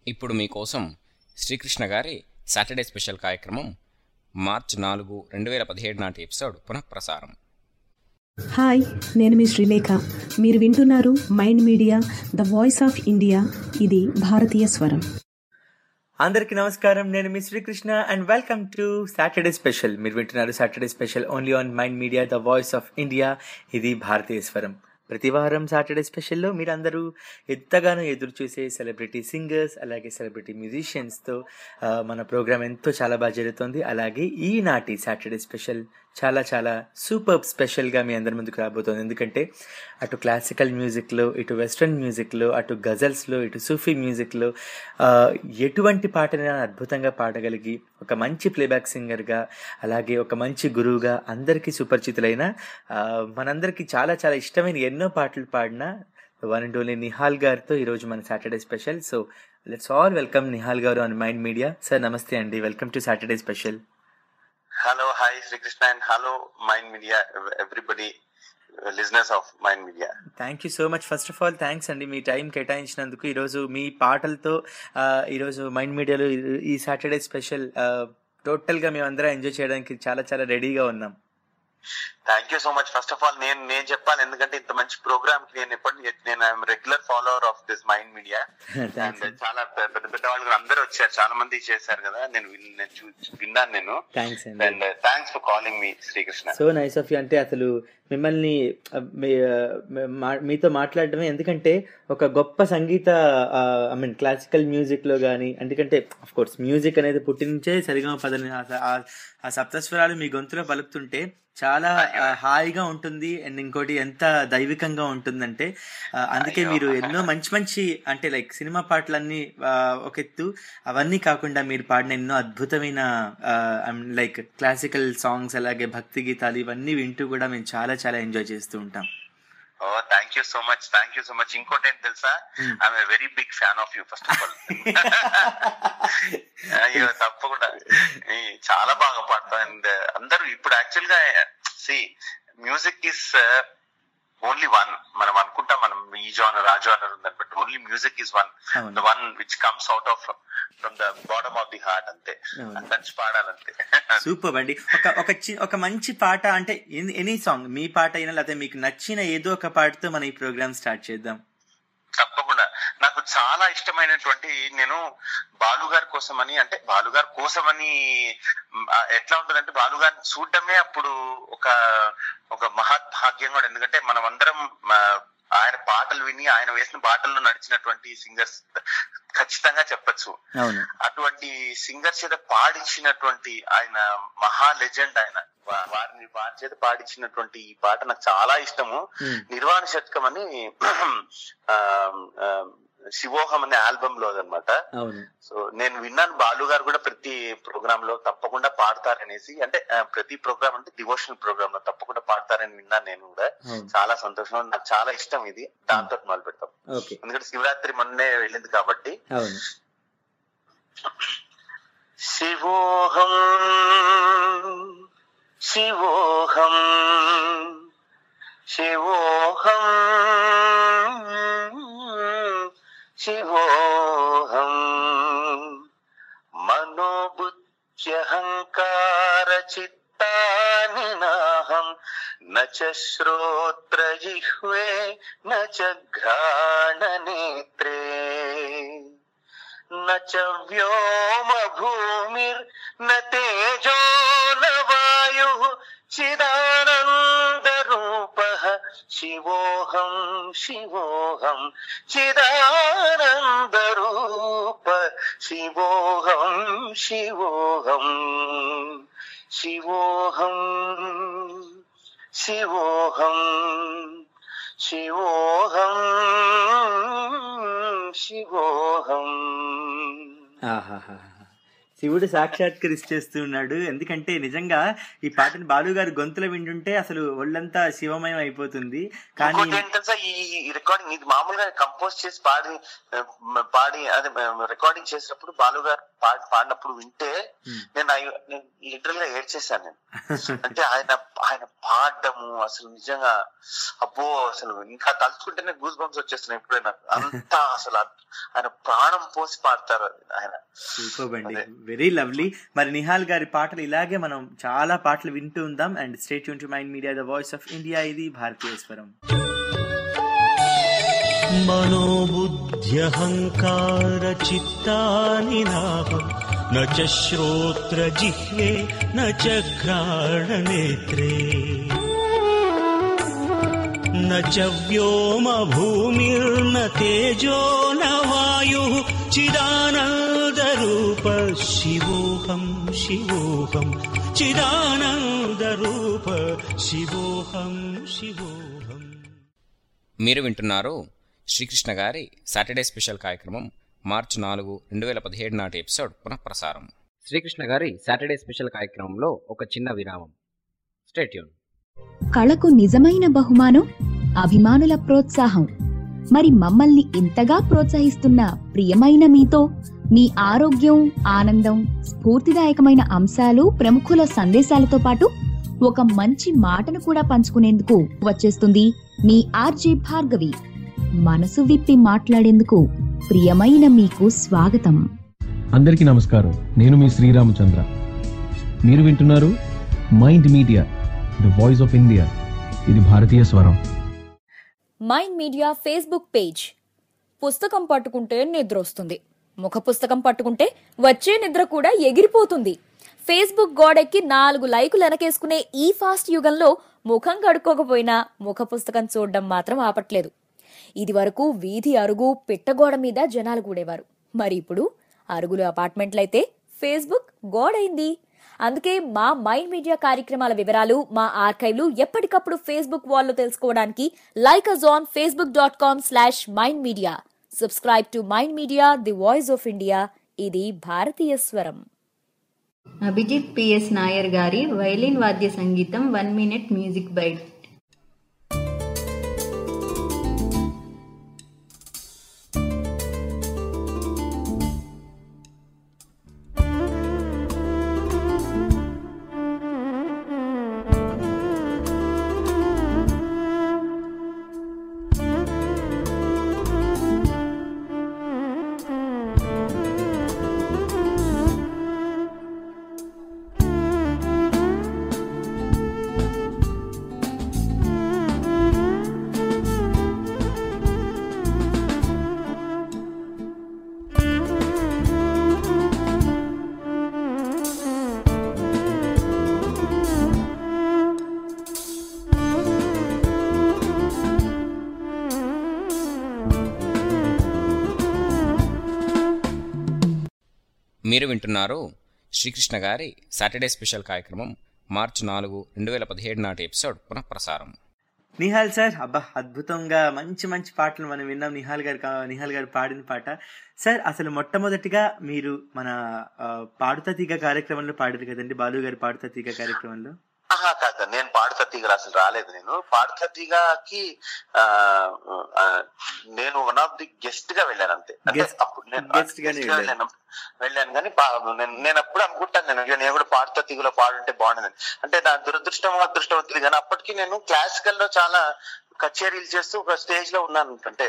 ఇప్పుడు మీకోసం శ్రీకృష్ణ గారి సాటర్డే స్పెషల్ కార్యక్రమం మార్చి 4, 2017 నాటి ఎపిసోడ్ పునఃప్రసారం. హాయ్, నేను మీ శ్రీలేఖ. మీరు వింటున్నారు mind media, the voice of India. ఇది భారతీయ స్వరం. అందరికీ నమస్కారం. నేను మీ Srikrishna and welcome to Saturday special. మీరు వింటున్నారు Saturday special only on Mind media, the voice of India. ఇది భారతీయ స్వరం. ప్రతి వారం సాటర్డే స్పెషల్లో మీరందరూ ఎంతగానో ఎదురు చూసే సెలబ్రిటీ సింగర్స్ అలాగే సెలబ్రిటీ మ్యూజిషియన్స్తో మన ప్రోగ్రామ్ చాలా బాగా జరుగుతుంది. అలాగే ఈనాటి సాటర్డే స్పెషల్ చాలా చాలా సూపర్ స్పెషల్గా మీ అందరి ముందుకు రాబోతోంది. ఎందుకంటే అటు క్లాసికల్ మ్యూజిక్లో, ఇటు వెస్ట్రన్ మ్యూజిక్లో, అటు గజల్స్లో, ఇటు సూఫీ మ్యూజిక్లో ఎటువంటి పాటనైనా అద్భుతంగా పాడగలిగి ఒక మంచి ప్లేబ్యాక్ సింగర్గా అలాగే ఒక మంచి గురువుగా అందరికీ సుపరిచితులైన మనందరికీ చాలా చాలా ఇష్టమైన ఎన్నో పాటలు పాడిన వన్ అండ్ ఓన్లీ నిహాల్ గారితో ఈరోజు మన Saturday special. So let's all welcome Nihal గారు ఆన్ మైండ్ మీడియా. సార్ నమస్తే అండి, welcome to Saturday special. Hello, hi Srikrishna and hello Mind Media, everybody, listeners of Mind Media. Thank you so much. First of all thanks అండి మీ time కేటాయించినందుకు. ఈరోజు మీ పాటలతో ఈరోజు mind మీడియాలో ఈ సాటర్డే స్పెషల్ టోటల్గా మేమందరం ఎంజాయ్ చేయడానికి చాలా చాలా రెడీగా ఉన్నాం. Thank you so much. First of all నేను చెప్పాలి, ఎందుకంటే ఇంత మంచి ప్రోగ్రామ్ కి నేను regular follower of this Mind Media. And చాలా పెద్ద పెద్ద వాళ్ళు అందరూ వచ్చారు, చాలా మంది చేశారు కదా, నేను విన్నాను నేను. థ్యాంక్స్ అండి. అండ్ థ్యాంక్స్ ఫర్ కాలింగ్ మీ Srikrishna. So nice of you. అంటే అసలు మిమ్మల్ని మీతో మాట్లాడటమే, ఎందుకంటే ఒక గొప్ప సంగీత ఐ మీన్ క్లాసికల్ మ్యూజిక్లో కానీ, ఎందుకంటే అఫ్ కోర్స్ మ్యూజిక్ అనేది పుట్టి నుంచే సరిగమ పదని ఆ సప్తస్వరాలు మీ గొంతులో పలుకుతుంటే చాలా హాయిగా ఉంటుంది. అండ్ ఇంకోటి ఎంత దైవికంగా ఉంటుందంటే అందుకే మీరు ఎన్నో మంచి మంచి అంటే లైక్ సినిమా పాటలన్నీ ఒక ఎత్తు, అవన్నీ కాకుండా మీరు పాడిన ఎన్నో అద్భుతమైన లైక్ క్లాసికల్ సాంగ్స్ అలాగే భక్తి గీతాలు ఇవన్నీ వింటూ కూడా మేము చాలా చాలా ఎంజాయ్ చేస్తూ ఉంటాం. Oh thank you so much, thank you so much. ఇంకోటి ఏంటి తెలుసా, I'm a very big fan of you first of all. అయ్యో తప్పకుండా చాలా బాగా పాడతాం. అండ్ అందరూ ఇప్పుడు యాక్చువల్ గా మ్యూజిక్ ఇస్ ఓన్లీ వన్. మనం అనుకుంటాం మనం ఈ జానర్ ఆ జానర్ ఉందని, but only music is one, the one which comes out of from the bottom of the heart. అంతే, మంచి పాడాలంతే. సూపర్ అండి. ఒక మంచి పాట అంటే ఎనీ సాంగ్, మీ పాట అయినా లేకపోతే మీకు నచ్చిన ఏదో ఒక పాటతో మన ఈ ప్రోగ్రామ్ స్టార్ట్ చేద్దాం. తప్పకుండా. నాకు చాలా ఇష్టమైనటువంటి, నేను బాలుగారి కోసమని, అంటే బాలుగారి కోసమని ఎట్లా ఉంటుందంటే బాలుగారిని చూడటమే అప్పుడు ఒక మహత్ భాగ్యం కూడా. ఎందుకంటే మనం అందరం ఆయన పాటలు విని ఆయన వేసిన పాటల్లో నడిచినటువంటి సింగర్స్ ఖచ్చితంగా చెప్పచ్చు. అటువంటి సింగర్స్ చేత పాడించినటువంటి ఆయన మహా లెజెండ్. ఆయన వారి చేత పాడించినటువంటి ఈ పాట నాకు చాలా ఇష్టము. నిర్వాణ శతకం అని శివోహం అనే ఆల్బమ్ లో అదనమాట. సో నేను విన్నాను బాలు గారు కూడా ప్రతి ప్రోగ్రామ్ లో తప్పకుండా పాడతారనేసి, అంటే ప్రతి ప్రోగ్రామ్ అంటే డివోషనల్ ప్రోగ్రామ్ లో తప్పకుండా పాడతారని విన్నాను నేను కూడా. చాలా సంతోషం, నాకు చాలా ఇష్టం ఇది. దాంతో మొదలు పెడతాం, ఎందుకంటే శివరాత్రి మొన్నే వెళ్ళింది కాబట్టి. శివోహం శివోహం శివోహం శివోహం మనోబుద్ధ్యహంకార చిత్తాని నాహం నచ శ్రోత్ర జిహ్వే నచ ఘ్రాణ నేత్రే నచ వ్యోమ భూమిర్ న తేజో న వాయుః చిదానంద రూపః శివోహం శివోహం చిదానంద రూప శివోహం శివోహం శివోహం శివోహం శివోహం శివోహం. శివుడు సాక్షాత్కరిస్తేస్తున్నాడు. ఎందుకంటే నిజంగా ఈ పాటను బాలు గారు గొంతులో వింటుంటే అసలు ఒళ్ళంతా శివమయం అయిపోతుంది. కానీ ఏంటంటే ఈ రికార్డింగ్ ఇది మామూలుగా కంపోజ్ చేసి పాడి అదే రికార్డింగ్ చేసినప్పుడు బాలు గారు పాడినప్పుడు వింటే నేను లిటరల్ గా ఏడ్చేసాను నేను. అంటే ఆయన పాడము అసలు నిజంగా అబ్బో, అసలు ఇంకా తలుచుకుంటేనే గూస్ బంప్స్ వచ్చేస్తున్నాయి ఎప్పుడైనా. అంతా అసలు ఆయన ప్రాణం పోసి పాడతారు ఆయన. సూపర్ అండి, వెరీ లవ్లీ. మరి నిహాల్ గారి పాటలు ఇలాగే మనం చాలా పాటలు వింటూ ఉందాం. And stay tune to Mind media, the voice of India. ఇది భారతీయ స్వరం. మనోబుద్ధ్యహంకార చిత్తాని నాహం న చ శ్రోత్ర జిహ్వే న చ ఘ్రాణ నేత్రే న చ వ్యోమ భూమిర్న తేజో న వాయుః చిదానంద రూప శివోహం శివోహం చిదానంద రూప శివోహం శివోహం. మీరు వింటున్నారు శ్రీకృష్ణ గారి సాటర్డే స్పెషల్ కార్యక్రమం మార్చి 4, 2017 నాటి ఎపిసోడ్ పునఃప్రసారం. శ్రీకృష్ణ గారి సాటర్డే స్పెషల్ కార్యక్రమంలో ఒక చిన్న విరామం. Stay tune. కళకు నిజమైన బహుమానం అభిమానుల ప్రోత్సాహం. మరి మమ్మల్ని ఇంతగా ప్రోత్సహిస్తున్న ప్రియమైన మీతో మీ ఆరోగ్యం, ఆనందం, స్ఫూర్తిదాయకమైన అంశాలు, ప్రముఖుల సందేశాలతో పాటు ఒక మంచి మాటను కూడా పంచుకునేందుకు వచ్చేస్తుంది మీ ఆర్జే భార్గవి. మనసు విప్పి మాట్లాడేందుకు ప్రియమైన మీకు స్వాగతం. అందరికీ నమస్కారం. నేను మీ శ్రీరామచంద్ర. మీరు వింటున్నారు mind media, the voice of India. ఇది భారతీయ స్వరం. Mind Media Facebook page. పుస్తకం పట్టుకుంటే నిద్ర వస్తుంది, ముఖ పుస్తకం పట్టుకుంటే వచ్చే నిద్ర కూడా ఎగిరిపోతుంది. ఫేస్బుక్ గోడెక్కి 4 లైకులు వెనకేసుకునే ఈ ఫాస్ట్ యుగంలో ముఖం కడుక్కోకపోయినా ముఖ పుస్తకం చూడడం మాత్రం ఆపట్లేదు. ఇది వరకు వీధి అరుగు పిట్టగోడ మీద జనాలు కూడేవారు. మరి ఇప్పుడు అరుగులు అపార్ట్మెంట్లయితే ఫేస్బుక్ గోడైంది. అందుకే మా మైండ్ మీడియా కార్యక్రమాల వివరాలు, మా ఆర్కైవ్లు ఎప్పటికప్పుడు ఫేస్బుక్ వాల్లో తెలుసుకోవడానికి like us on facebook.com/mindmedia. Subscribe to Mind Media, the voice of India. ఇది భారతీయ స్వరం. అభిజిత్ పిఎస్ నాయర్ గారి వైలిన్ వాద్య సంగీతం 1 minute మ్యూజిక్ బైట్. మీరు వింటున్నారు శ్రీకృష్ణ గారి సాటర్డే స్పెషల్ కార్యక్రమం మార్చి 4, 2017 నాటి ఎపిసోడ్ పునఃప్రసారం. నిహాల్ సార్, అబ్బా అద్భుతంగా మంచి మంచి పాటలు మనం విన్నాం. నిహాల్ గారు పాడిన పాట. సార్, అసలు మొట్టమొదటిగా మీరు మన పాడుతా తీగ కార్యక్రమంలో పాడారు కదండి, బాలు గారు పాడుతా తీగ కార్యక్రమంలో. కాదు, నేను పాడుతా తీగ అసలు రాలేదు. నేను పాడుతా తీగకి నేను వన్ ఆఫ్ ది గెస్ట్ గా వెళ్ళాను అంతే. అప్పుడు నేను వెళ్ళాను కానీ నేను అప్పుడు అనుకుంటాను నేను కూడా పాడుతా తీగలో పాడుంటే బాగుండేది. అంటే నా దురదృష్టం అదృష్టం తెలియదు కానీ అప్పటికి నేను క్లాసికల్ లో చాలా కచేరీలు చేస్తూ ఒక స్టేజ్ లో ఉన్నాను. అంటే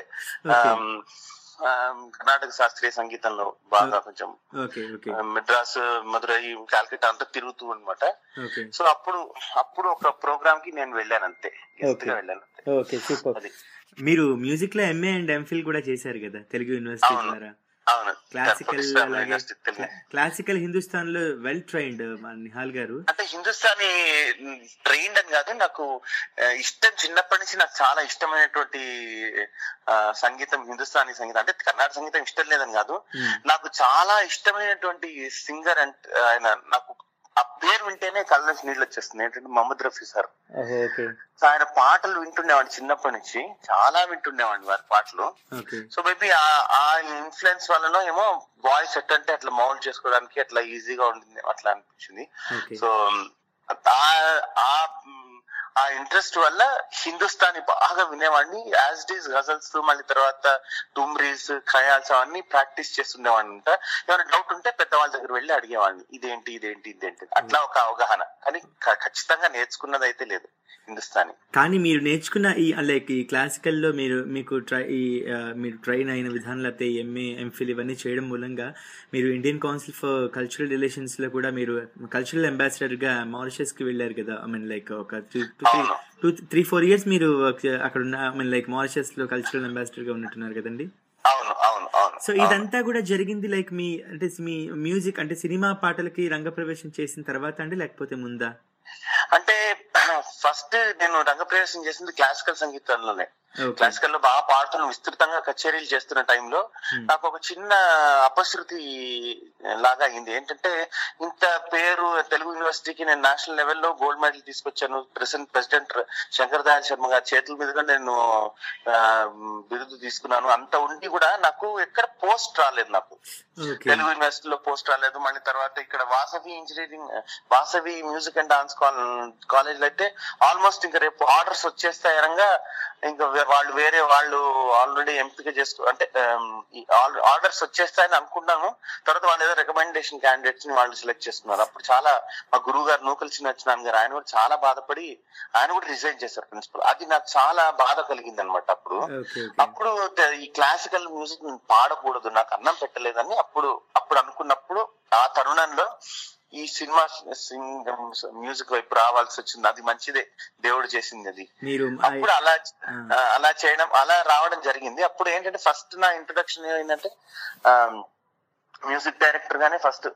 కర్ణాటక శాస్త్రీయ సంగీతంలో బాగా కొంచెం మెడ్రాస్, మధురై, కాల్కటా అంతా తిరుగుతూ అనమాట. సో అప్పుడు ఒక ప్రోగ్రామ్ కి నేను వెళ్ళాను అంతే, వెళ్ళాను. మీరు మ్యూజిక్ లో ఎంఏ అండ్ ఎంఫిల్ కూడా చేశారు కదా తెలుగు యూనివర్సిటీ ద్వారా. అవును, క్లాసికల్ హిందుస్థాన్ లో వెల్ ట్రైన్డ్ నిహాల్ గారు. అంటే హిందుస్థానీ ట్రైన్డ్ అని కాదు, నాకు ఇష్టం చిన్నప్పటి నుంచి. నాకు చాలా ఇష్టమైనటువంటి సంగీతం హిందుస్థానీ సంగీతం. అంటే కర్ణాటక సంగీతం ఇష్టం లేదని కాదు, నాకు చాలా ఇష్టమైనటువంటి సింగర్ అంటే ఆయన నాకు ఆ పేరు వింటేనే కళ్ళ నుంచి నీళ్ళు వచ్చేస్తుంది. ఏంటంటే Mohammed Rafi sir. Okay. So ఆయన పాటలు వింటుండేవాడిని చిన్నప్పటి నుంచి, చాలా వింటుండేవాడిని వారి పాటలు. సో మేబీ ఆ ఇన్ఫ్లుయెన్స్ వల్లనో ఏమో వాయిస్ ఎట్టంటే అట్లా మౌల్డ్ చేసుకోవడానికి అట్లా ఈజీగా ఉంటుంది అట్లా అనిపించింది. సో ఆ ఇంట్రెస్ట్ వల్ల హిందుస్థానీ బాగా వినేవాడిని. యాజ్ ఇట్ ఈస్ గజల్స్, మళ్ళీ తర్వాత టుమ్రీస్, ఖయాల్స్ అవన్నీ ప్రాక్టీస్ చేస్తుండేవాడిని అంట. ఏమైనా డౌట్ ఉంటే పెద్దవాళ్ళ దగ్గర వెళ్ళి అడిగేవాడిని, ఇదేంటి అట్లా ఒక అవగాహన. కానీ ఖచ్చితంగా నేర్చుకున్నది అయితే లేదు హిందుస్థానీ. కానీ మీరు నేర్చుకున్న ఈ లైక్ ఈ క్లాసికల్ లో మీకు మీరు ట్రైన్ అయిన విధానం, లేకపోతే ఎంఏ ఎంఫిల్ ఇవన్నీ చేయడం మూలంగా మీరు Indian Council for Cultural Relations లో కూడా మీరు కల్చరల్ అంబాసిడర్ గా మారిషస్ కి వెళ్ళారు కదా. ఐ మీన్ లైక్ ఒక 3-4 years మీరు అక్కడ ఉన్న, ఐ మీన్ లైక్ మారిషస్ లో కల్చరల్ అంబాసిడర్ గా ఉన్నట్టున్నారు కదండి. సో ఇదంతా కూడా జరిగింది లైక్ మీ మ్యూజిక్ అంటే సినిమా పాటలకి రంగప్రవేశం చేసిన తర్వాత అండి, లేకపోతే ముందా? అంటే ఫస్ట్ నేను రంగప్రవేశం చేసింది క్లాసికల్ సంగీతంలోనే. క్లాసికల్ లో బాగా పాడుతున్న, విస్తృతంగా కచేరీలు చేస్తున్న టైంలో నాకు ఒక చిన్న అపశృతి లాగా అయింది. ఏంటంటే ఇంత పేరు తెలుగు యూనివర్సిటీకి నేను నేషనల్ లెవెల్లో గోల్డ్ మెడల్ తీసుకొచ్చాను. ప్రెసిడెంట్ శంకర్ దయాళ్ శర్మ గారి చేతుల మీదుగా నేను బిరుదు తీసుకున్నాను. అంత ఉండి కూడా నాకు ఎక్కడ పోస్ట్ రాలేదు. నాకు తెలుగు యూనివర్సిటీలో పోస్ట్ రాలేదు. మళ్ళీ తర్వాత ఇక్కడ Vasavi music and dance college లో అయితే ఆల్మోస్ట్ ఇంకా రేపు ఆర్డర్స్ వచ్చేస్తాయనగా ఇంకా వాళ్ళు ఆల్రెడీ ఎంపిక అంటే ఆర్డర్స్ వచ్చేస్తాయని అనుకున్నాను. తర్వాత వాళ్ళు ఏదో రికమెండేషన్ క్యాండిడేట్స్ ని వాళ్ళు సెలెక్ట్ చేసుకున్నారు. అప్పుడు చాలా మా గురువు గారు నూకల్ చిన్నచ్చినారాయణ గారు, ఆయన కూడా చాలా బాధపడి ఆయన కూడా రిజైన్ చేశారు ప్రిన్సిపల్. అది నాకు చాలా బాధ కలిగింది అనమాట. అప్పుడు ఈ క్లాసికల్ మ్యూజిక్ పాడకూడదు, నాకు అన్నం పెట్టలేదని అప్పుడు అనుకున్నప్పుడు ఆ తరుణంలో ఈ సినిమా మ్యూజిక్ వైపు రావాల్సి వచ్చింది. అది మంచిదే, దేవుడు చేసింది అది. అప్పుడు అలా రావడం జరిగింది. అప్పుడు ఏంటంటే ఫస్ట్ నా ఇంట్రొడక్షన్ ఏంటంటే మ్యూజిక్ డైరెక్టర్ గానే ఫస్ట్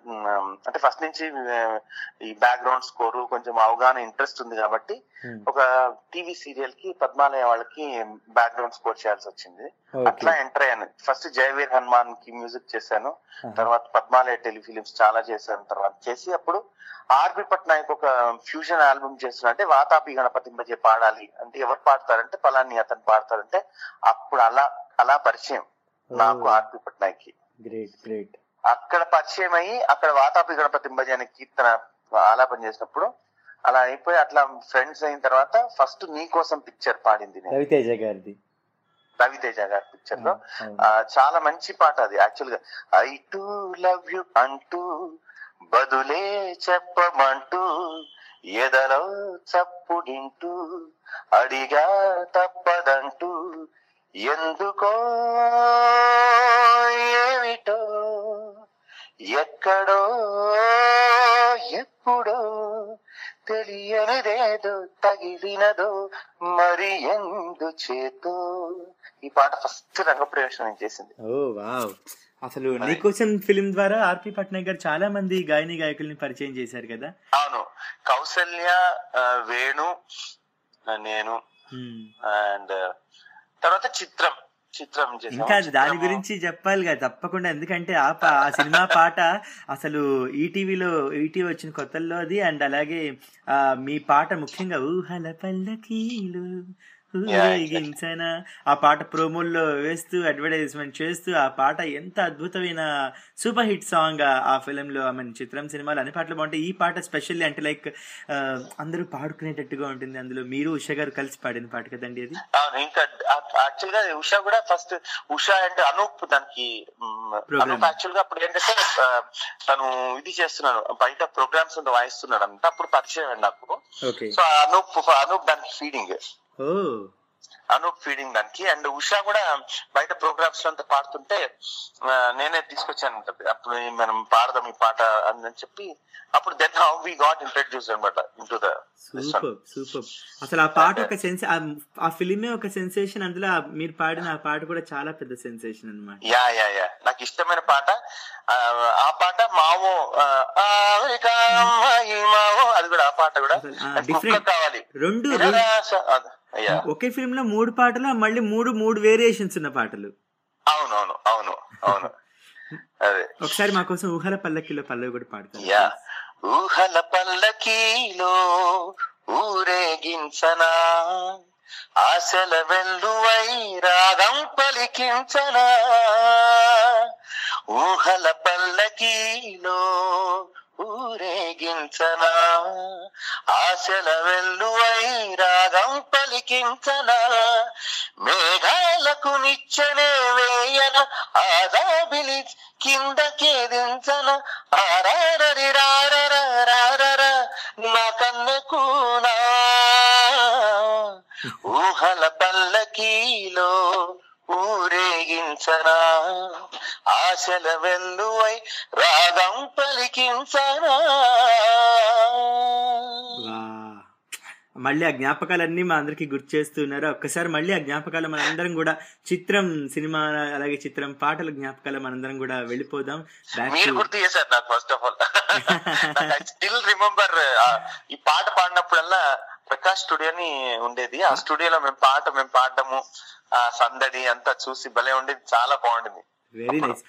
నుంచి ఈ బ్యాక్గ్రౌండ్ స్కోర్ కొంచెం అవగాహన ఇంట్రెస్ట్ ఉంది కాబట్టి ఒక టీవీ సీరియల్ కి పద్మాలయ వాళ్ళకి బ్యాక్గ్రౌండ్ స్కోర్ చేయాల్సి వచ్చింది. అట్లా ఎంటర్ అయ్యాను. ఫస్ట్ జయవీర్ హనుమాన్ కి మ్యూజిక్ చేశాను, తర్వాత పద్మాలయ టెలిఫిలిమ్స్ చాలా చేశాను. తర్వాత చేసి అప్పుడు ఆర్బి పట్నాయక్ ఒక ఫ్యూజన్ ఆల్బమ్ చేస్తున్నా, అంటే వాతాపి గణపతింపజే పాడాలి అంటే ఎవరు పాడతారంటే పలాని అతను పాడతారంటే అప్పుడు అలా పరిచయం నాకు ఆర్బి పట్నాయక్ కి. గ్రేట్. అక్కడ పరిచయం అయ్యి అక్కడ వాతాపి గణపతింపజే అనే కీర్తన ఆలాపన చేసినప్పుడు అలా అయిపోయి అట్లా ఫ్రెండ్స్ అయిన తర్వాత ఫస్ట్ నీ కోసం పిక్చర్ పాడింది రవితేజ గారి పిక్చర్ లో. చాలా మంచి పాట అది. యాక్చువల్ గా ఐ టు లవ్ యు అంటూ బదులే చెప్పమంటూ ఎదలో చప్పుడింటూ అడిగా తప్పదంటూ ఎందుకో ఏమిటో ఎక్కడో ఎప్పుడో తెలియనిదేదో తగిలినదో మరి ఎందు చేతో. ఈ పాట ఫస్ట్ రంగప్రవేశం చేసింది. Oh wow. అసలు నీకోసం ఫిలిం ద్వారా ఆర్పి పట్నాయక్ గారు చాలా మంది గాయకుల్ని పరిచయం చేశారు కదా. అవును, కౌసల్య, వేణు, నేను అండ్ తర్వాత చిత్రం ఇంకా దాని గురించి చెప్పాలి కదా తప్పకుండా. ఎందుకంటే ఆ సినిమా పాట అసలు ఈటీవీ వచ్చిన కొత్తల్లో అది. అండ్ అలాగే మీ పాట ముఖ్యంగా ఊహల పల్లకీలు ఊరేగించనా ఆ పాట ప్రోమోల్లో వేస్తూ అడ్వర్టైజ్మెంట్ చేస్తూ ఆ పాట ఎంత అద్భుతమైన సూపర్ హిట్ సాంగ్ ఆ ఫిలిం లో. ఐ మీన్ చిత్రం సినిమాలో అన్ని పాటలు బాగుంటాయి. ఈ పాట స్పెషల్లీ అంటే లైక్ అందరూ పాడుకునేటట్టుగా ఉంటుంది. అందులో మీరు ఉషా గారు కలిసి పాడిన పాట కదండి అది. ఇంకా యాక్చువల్ గా ఉషా కూడా ఫస్ట్ ఉషా అండ్ అనూప్ దానికి యాక్చువల్ గా అప్పుడు ఏంటంటే తను ఇది చేస్తున్నాను బయట ప్రోగ్రామ్స్ వాయిస్తున్నాడు అంట. అప్పుడు పరిచయం అండి నాకు. సో అనూప్ దానికి ఫీడింగ్ దానికి. అండ్ ఉషా కూడా బయట ప్రోగ్రామ్స్ లో అంతా పాడుతుంటే నేనే తీసుకొచ్చాను. అప్పుడు మనం పాడదాం ఈ పాట అని చెప్పి అప్పుడు then how we got introduced అన్నమాట ఇంటూ ద సూపర్. అసలు ఆ పాట ఒక ఆ ఫిలిమే ఒక సెన్సేషన్. అందులో మీరు పాడిన ఆ పాట కూడా చాలా పెద్ద సెన్సేషన్ అన్నమాట. యా నాకు ఇష్టమైన పాట ఆ పాట. మావో అది కూడా ఆ పాట కూడా డిఫరెంట్ కావాలి. రెండు ఒకే ఫిల్మ్ లో 3 పాటలు, మళ్ళీ మూడు వేరియేషన్స్ ఉన్న పాటలు. అవును. అదే ఒకసారి మా కోసం ఊహల పల్లకిలో పల్లవి కూడా పాడతాను. ఊహల పల్లకీలో ఊరేగించనా, ఆశల వెల్లువై రాగం పలికించనా. ఊహల పల్లకీలో ఊరేగించనా, ఆశల వెల్లువై రాగం పలికించనా. మేఘాలకు నిచ్చెనే వేయన, ఆదాబిలి కిందకే దించన. ఆరారరి రారర నా కన్నెకునా. ఊహల పల్లకీలో ఊరేగించనా, ఆశల వెల్లువై రాగం పలికించనా. మళ్ళీ ఆ జ్ఞాపకాలన్నీ మా అందరికి గుర్తు చేస్తున్నారు. ఒక్కసారి మళ్ళీ ఆ జ్ఞాపకాలు మనందరం కూడా చిత్రం సినిమా అలాగే చిత్రం పాటల జ్ఞాపకాలు మనందరం కూడా వెళ్ళిపోదాం. మీరు గుర్తు చేశారు నాకు. First of all I still remember ఈ పాట పాడినప్పుడల్లా ప్రకాష్ స్టూడియో అని ఉండేది. ఆ స్టూడియోలో మేము పాడటము, ఆ సందడి అంతా చూసి భలే ఉండేది, చాలా బాగుండేది. Very nice.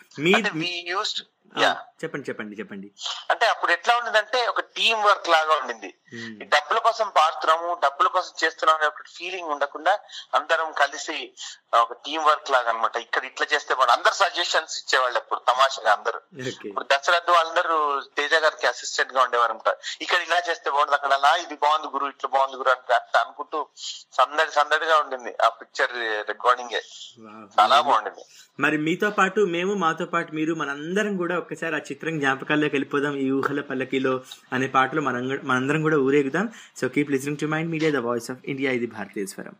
చెప్పండి. అంటే అప్పుడు ఎట్లా ఉండేదంటే ఒక టీం వర్క్ లాగా ఉండింది. డబ్బుల కోసం పాడుతున్నాము, డబ్బుల కోసం చేస్తున్నాం అనే ఒక ఫీలింగ్ ఉండకుండా అందరం కలిసి ఒక టీం వర్క్ లాగా అనమాట. ఇక్కడ ఇట్లా చేస్తే బాగుంది, అందరు సజెషన్స్ ఇచ్చేవాళ్ళు అప్పుడు తమాషగా అందరూ. ఇప్పుడు దసరద్దు వాళ్ళందరూ తేజ గారికి అసిస్టెంట్ గా ఉండేవారు అనమాట. ఇక్కడ ఇలా చేస్తే బాగుంది, అక్కడ అలా ఇది బాగుంది గురు, ఇట్లా బాగుంది గురు అంటే అట్లా అనుకుంటూ సందడిగా ఉండింది ఆ పిక్చర్ రికార్డింగ్. చాలా బాగుండింది. మరి మీతో పాటు మేము, మాతో పాటు మీరు, మనందరం కూడా ఒక్కసారి ఆ చిత్రం జ్ఞాపకాల్లోకి వెళ్ళిపోదాం. ఈ ఊహల పల్లకిలో అనే పాటలో మనందరం కూడా ఊరేగుదాం. So keep listening to Mind media, the voice of India. ఇది భారతీయ స్వరం.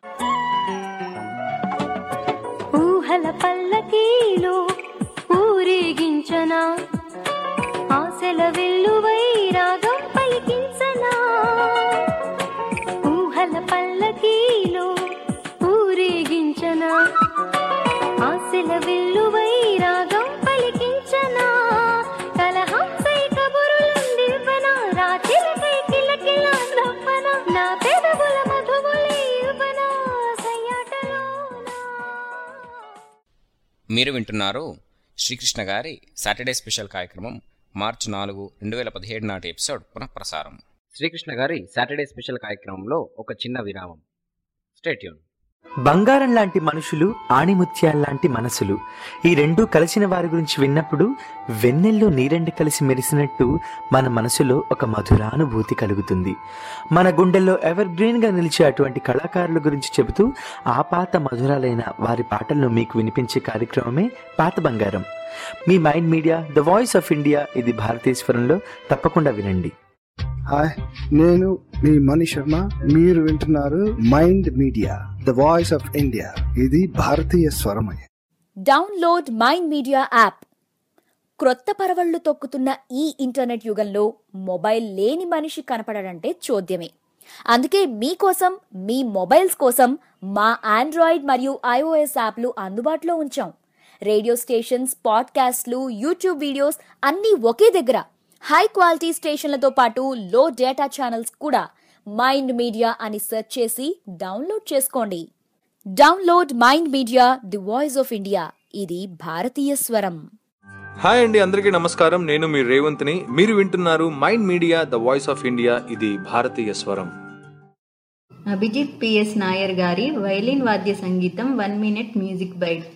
ఊహల పల్లకిలో ఊరేగించనా, ఆశల వెల్లువై రాగం పలికించనా. ఊహల పల్లకిలో ఊరేగించనా, ఆశల వెల్లువై రాగం పలికించనా. కలహంసై కబురులందివ్వనా, రాత్రికై కిలకిల నవ్వనా. నా పెదవుల మధువులే ఇవ్వనా, సయ్యాటలోనా. మీరు వింటున్నారు శ్రీకృష్ణ గారి సాటర్డే స్పెషల్ కార్యక్రమం మార్చి 4, 2017 నాటి ఎపిసోడ్ పునఃప్రసారం. శ్రీకృష్ణ గారి సాటర్డే స్పెషల్ కార్యక్రమంలో ఒక చిన్న విరామం. Stay tune. బంగారం లాంటి మనుషులు, ఆణిముత్యాల్లాంటి మనసులు, ఈ రెండూ కలిసిన వారి గురించి విన్నప్పుడు వెన్నెల్లో నీరెండు కలిసి మెరిసినట్టు మన మనసులో ఒక మధురానుభూతి కలుగుతుంది. మన గుండెల్లో ఎవర్ గ్రీన్గా నిలిచే అటువంటి కళాకారుల గురించి చెబుతూ ఆ పాత మధురాలైన వారి పాటలను మీకు వినిపించే కార్యక్రమమే పాత బంగారం. మీ Mind media, the voice of India. ఇది భారతీయ స్వరంలో. తప్పకుండా వినండి. హాయ్, నేను మీ మణి శర్మ. మీరు వింటున్నారు mind media, the voice of India. ఇది భారతీయ స్వరమయ. Download Mind Media app. క్రొత్త పరవళ్లు తొక్కుతున్న ఈ ఇంటర్నెట్ యుగంలో మొబైల్ లేని మనిషి కనపడడంటే చోద్యమే. అందుకే మీకోసం, మీ మొబైల్స్ కోసం మా ఆండ్రాయిడ్ మరియు iOS యాప్లు అందుబాటులో ఉంచాం. రేడియో స్టేషన్స్, పాడ్కాస్ట్లు, యూట్యూబ్ వీడియోస్ అన్నీ ఒకే దగ్గర. హై క్వాలిటీ స్టేషన్లతో పాటు లో డేటా ఛానల్స్ కూడా. మైండ్ మీడియా అని సెర్చ్ చేసి డౌన్లోడ్ చేసుకోండి. Download Mind Media, the voice of India. ఇది భారతీయ స్వరం. హాయ్ అండి, అందరికీ నమస్కారం. నేను మీ రేవంత్ని. మీరు వింటున్నారు mind media, the voice of India. ఇది భారతీయ స్వరం. అభిజిత్ పిఎస్ నాయర్ గారి వైలిన్ వాద్య సంగీతం 1 minute మ్యూజిక్ బైట్.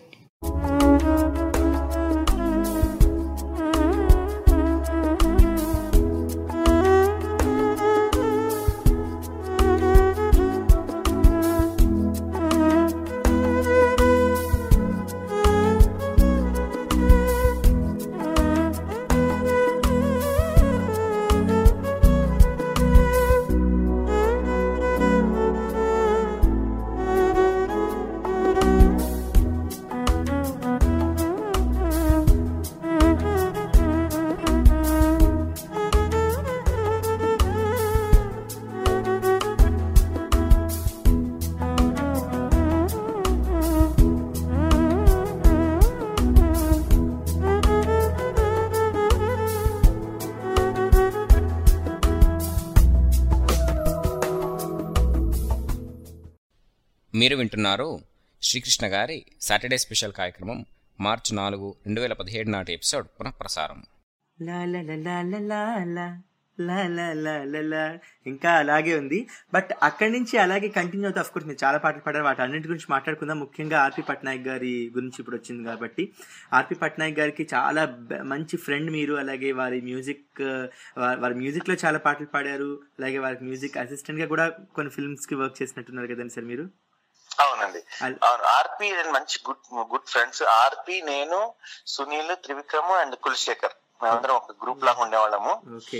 మీరు వింటున్నారు శ్రీకృష్ణ గారి సాటర్డే స్పెషల్ కార్యక్రమం మార్చి 4, 2017 నాటి ఎపిసోడ్ పునఃప్రసారం. లా లా లా లా లా ఇంకా అలాగే ఉంది. బట్ అక్కడి నుంచి అలాగే కంటిన్యూ అవుతుంది. అఫ్కోర్స్ మీరు చాలా పాటలు పాడారు, వాటి అన్నింటి గురించి మాట్లాడుకుందాం. ముఖ్యంగా ఆర్పి పట్నాయక్ గారి గురించి ఇప్పుడు వచ్చింది కాబట్టి, ఆర్పి పట్నాయక్ గారికి చాలా మంచి ఫ్రెండ్ మీరు. అలాగే వారి మ్యూజిక్లో చాలా పాటలు పాడారు. అలాగే వారికి మ్యూజిక్ అసిస్టెంట్గా కూడా కొన్ని ఫిల్మ్స్కి వర్క్ చేసినట్టున్నారు కదండి సార్ మీరు? అవునండి, అవును. ఆర్పి మంచి గుడ్ ఫ్రెండ్స్. ఆర్పి, నేను, సునీల్, త్రివిక్రమ్ అండ్ కులశేఖర్ మేమందరం ఒక గ్రూప్ లాగా ఉండేవాళ్ళము.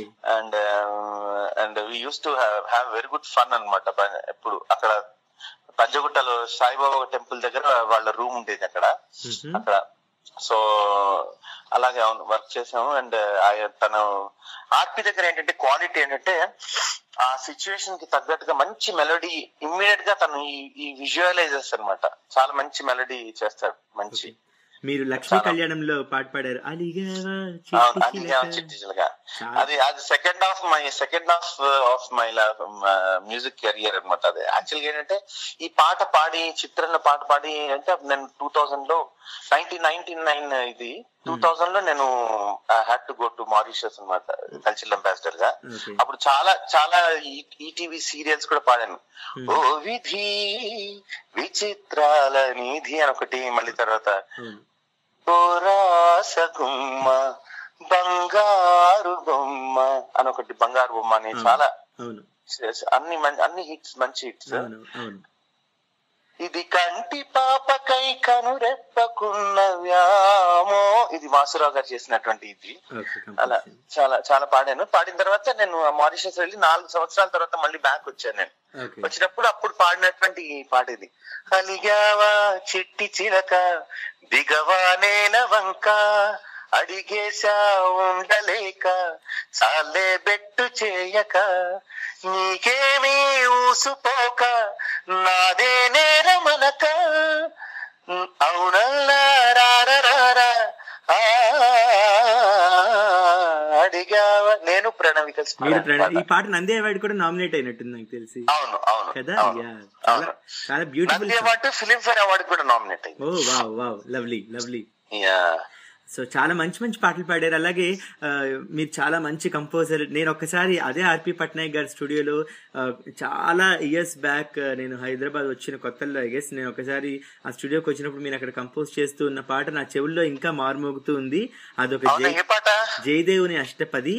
And we use to have very good fun అన్నమాట. ఎప్పుడు అక్కడ పంజగుట్టలో సాయిబాబా టెంపుల్ దగ్గర వాళ్ళ రూమ్ ఉండేది అక్కడ. సో అలాగే అవును వర్క్ చేసాము. అండ్ తను ఆర్పి దగ్గర ఏంటంటే క్వాలిటీ ఏంటంటే ఆ సిచ్యువేషన్ కి తగ్గట్టుగా మంచి మెలోడీ ఇమ్మీడియట్ గా తను ఈ విజువలైజర్స్ అన్నమాట. చాలా మంచి మెలోడీ చేస్తాడు. మంచి మీరు లక్ష్మీ కళ్యాణంలో పాట పాడారు, అలిగావా చిట్టి చిలక. అది second half of my music career అనమాట. అది యాక్చువల్గా ఏంటంటే ఈ పాట పాడి చిత్రంలో పాట పాడి అంటే నేను 1999 ఇది 2000 లో నేను had to go to Mauritius అనమాట కల్చరల్ అంబాసిడర్ గా. అప్పుడు చాలా చాలా ఈటీవీ సీరియల్స్ కూడా పాడాను. ఓ విధి విచిత్రాల నిధి అని ఒకటి, మళ్ళీ తర్వాత రాసగుమ్మ బంగారు బొమ్మ అని ఒకటి, బంగారు బొమ్మ అని చాలా అన్ని హిట్స్, మంచి హిట్స్. ఇది కంటి పాపకై కనురెప్పకున్న వ్యామో, ఇది వాసురావు గారు చేసినటువంటి ఇది. అలా చాలా చాలా పాడాను. పాడిన తర్వాత నేను మారిషస్ వెళ్ళి 4 సంవత్సరాల తర్వాత మళ్ళీ బ్యాక్ వచ్చాను. నేను వచ్చినప్పుడు అప్పుడు పాడినటువంటి పాట ఇది. అలిగావా చిట్టి చిలక దిగవా నేల వంక, అడిగేశా ఉండలేక చాలే బెట్టు చేయక, నీకేమీ ఊసుపోక నాదే నేరమనక, అవునల్లా రారా అడిగావా. నేను ప్రణవిక ఈ పాట నంది అవార్డు కూడా నామినేట్ అయినట్టుంది నాకు తెలిసి. అవును అవును కదా, చాలా beautiful. Nandi award, Filmfare award కూడా నామినేట్ అయింది. Oh wow wow, lovely lovely. So చాలా మంచి మంచి పాటలు పాడారు. అలాగే మీరు చాలా మంచి కంపోజర్. నేను ఒక్కసారి అదే ఆర్పి పట్నాయక్ గారి స్టూడియోలో చాలా ఇయర్స్ బ్యాక్ నేను హైదరాబాద్ వచ్చిన కొత్తల్లో ఐగెస్ నేను ఒకసారి ఆ స్టూడియోకి వచ్చినప్పుడు మీరు అక్కడ కంపోజ్ చేస్తూ ఉన్న పాట నా చెవుల్లో ఇంకా మారుమోగుతూ ఉంది. అదొక జయదేవుని అష్టపది.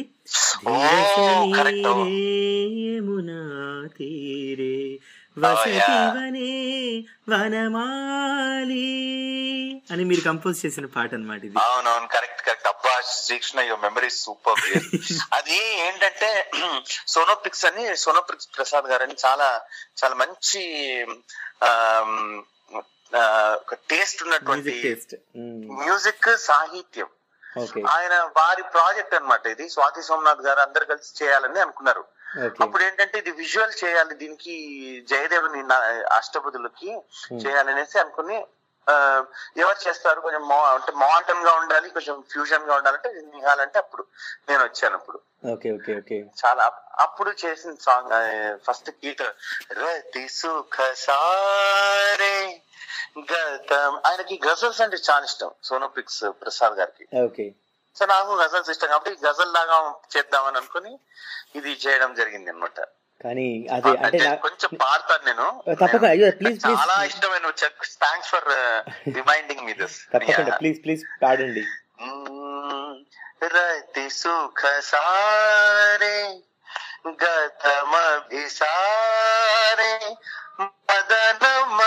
యమునా తీరే వసతివనే వనమాలి అని మీరు కంపోజ్ చేసిన పాట అన్నమాట ఇది. అవునవును, కరెక్ట్ కరెక్ట్. అబ్బా శ్రీకృష్ణ, యువర్ మెమరీ సూపర్. అది ఏంటంటే సోనోపిక్స్ ప్రసాద్ గారు అని చాలా చాలా మంచి టేస్ట్ ఉన్నటువంటి మ్యూజిక్ సాహిత్యం. ఆయన వారి ప్రాజెక్ట్ అన్నమాట ఇది. స్వాతి సోమనాథ్ గారు అందరు కలిసి చేయాలని అనుకున్నారు. అప్పుడు ఏంటంటే ఇది విజువల్ చేయాలి, దీనికి జయదేవుని అష్టపదులకి చేయాలనేసి అనుకుని ఎవరు చేస్తారు, కొంచెం అంటే మోడర్న్ గా ఉండాలి, కొంచెం ఫ్యూజన్ గా ఉండాలంటే నిహాలంటే అప్పుడు నేను వచ్చాను. అప్పుడు చాలా అప్పుడు చేసిన సాంగ్ ఫస్ట్ గీత రతి సుఖ సారే గతం. ఆయనకి గజల్స్ అంటే చాలా ఇష్టం సోనోపిక్స్ ప్రసాద్ గారికి. సో నాకు గజల్స్ ఇష్టం కాబట్టి గజల్ లాగా చేద్దామని అనుకుని ఇది చేయడం జరిగింది అనమాట. కానీ అది అంటే కొంచెం పాడతాను నేను. తప్పకుండా, అయ్యో ప్లీజ్ ప్లీజ్. చాలా ఇష్టమైన థ్యాంక్స్ ఫర్ రిమైండింగ్ మీ దిస్. తప్పకుండా ప్లీజ్ ప్లీజ్ పాడండి. రతి సుఖ సారే గతమభిసారే మదన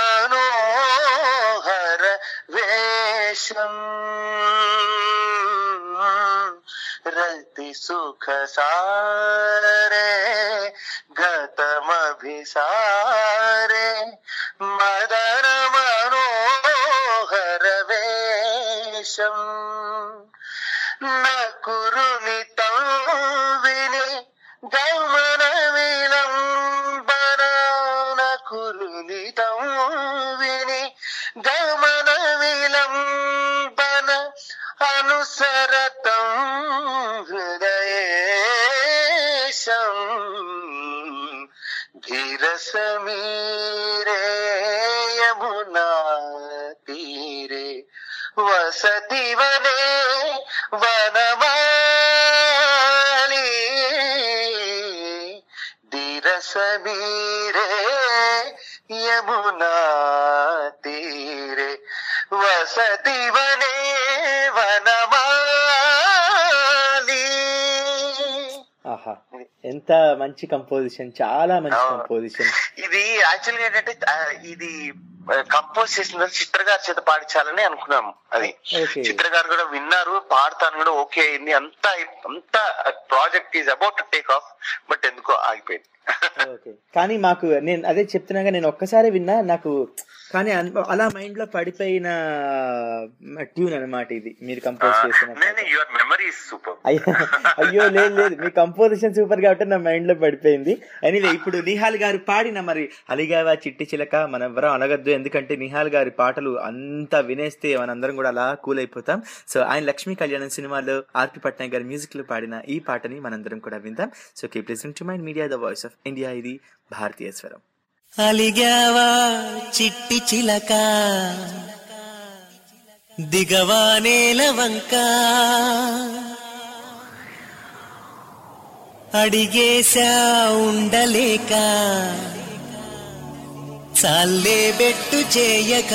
మనోహర వేషం, రతి సుఖ సారే గతమభిసారే మదన మనోహర వేషం, నకురునితం విని గమన విలంబన, నకురునితం విని గమన విలంబన, అనుసరతం హృదయేశం, ధీరసమీరే యమునా తీరే వసతివనే వనమాలి, కశ్మీరే యమునా తీరే వసతి వనే వనమాలి. ఆహా, ఎంత మంచి కంపోజిషన్, చాలా మంచి కంపోజిషన్. ఇది యాక్చువల్గా ఏంటంటే ఇది కంపోజ్ చేసిన చిత్ర గారి చేత పాడించాలని అనుకున్నాము. అది చిత్ర గారు కూడా విన్నారు, పాడతాను కూడా ఓకే అయింది. అంతా project is about to take off, but ఎందుకో ఆగిపోయింది. కానీ మాకు నేను అదే చెప్తున్నాగా, నేను ఒక్కసారి విన్నా, నాకు కానీ అలా మైండ్ లో పడిపోయిన ట్యూన్ అనమాట ఇది మీరు కంపోజ్ చేసిన. Your memory super. అయ్యో లేదు, మీ కంపోజిషన్ సూపర్ కాబట్టి నా మైండ్ లో పడిపోయింది. ఎనీవే, ఇప్పుడు నిహాల్ గారు పాడిన మరి అలిగావా చిట్టి చిలక మనం ఎవరం అలగద్దు, ఎందుకంటే నిహాల్ గారి పాటలు అంతా వినేస్తే మనందరం కూడా అలా కూల్ అయిపోతాం. సో ఆయన లక్ష్మీ కళ్యాణం సినిమాలో ఆర్పి పట్నాయక్ గారి మ్యూజిక్ లో పాడిన ఈ పాటని మనందరం కూడా విందాం. So keep listening to Mind media, the voice of India. ఇది భారతీయ స్వరం. అలిగావా చిట్టి చిలక దిగవా నేల వంక, అడిగేశా ఉండలేక చాలే బెట్టు చేయక.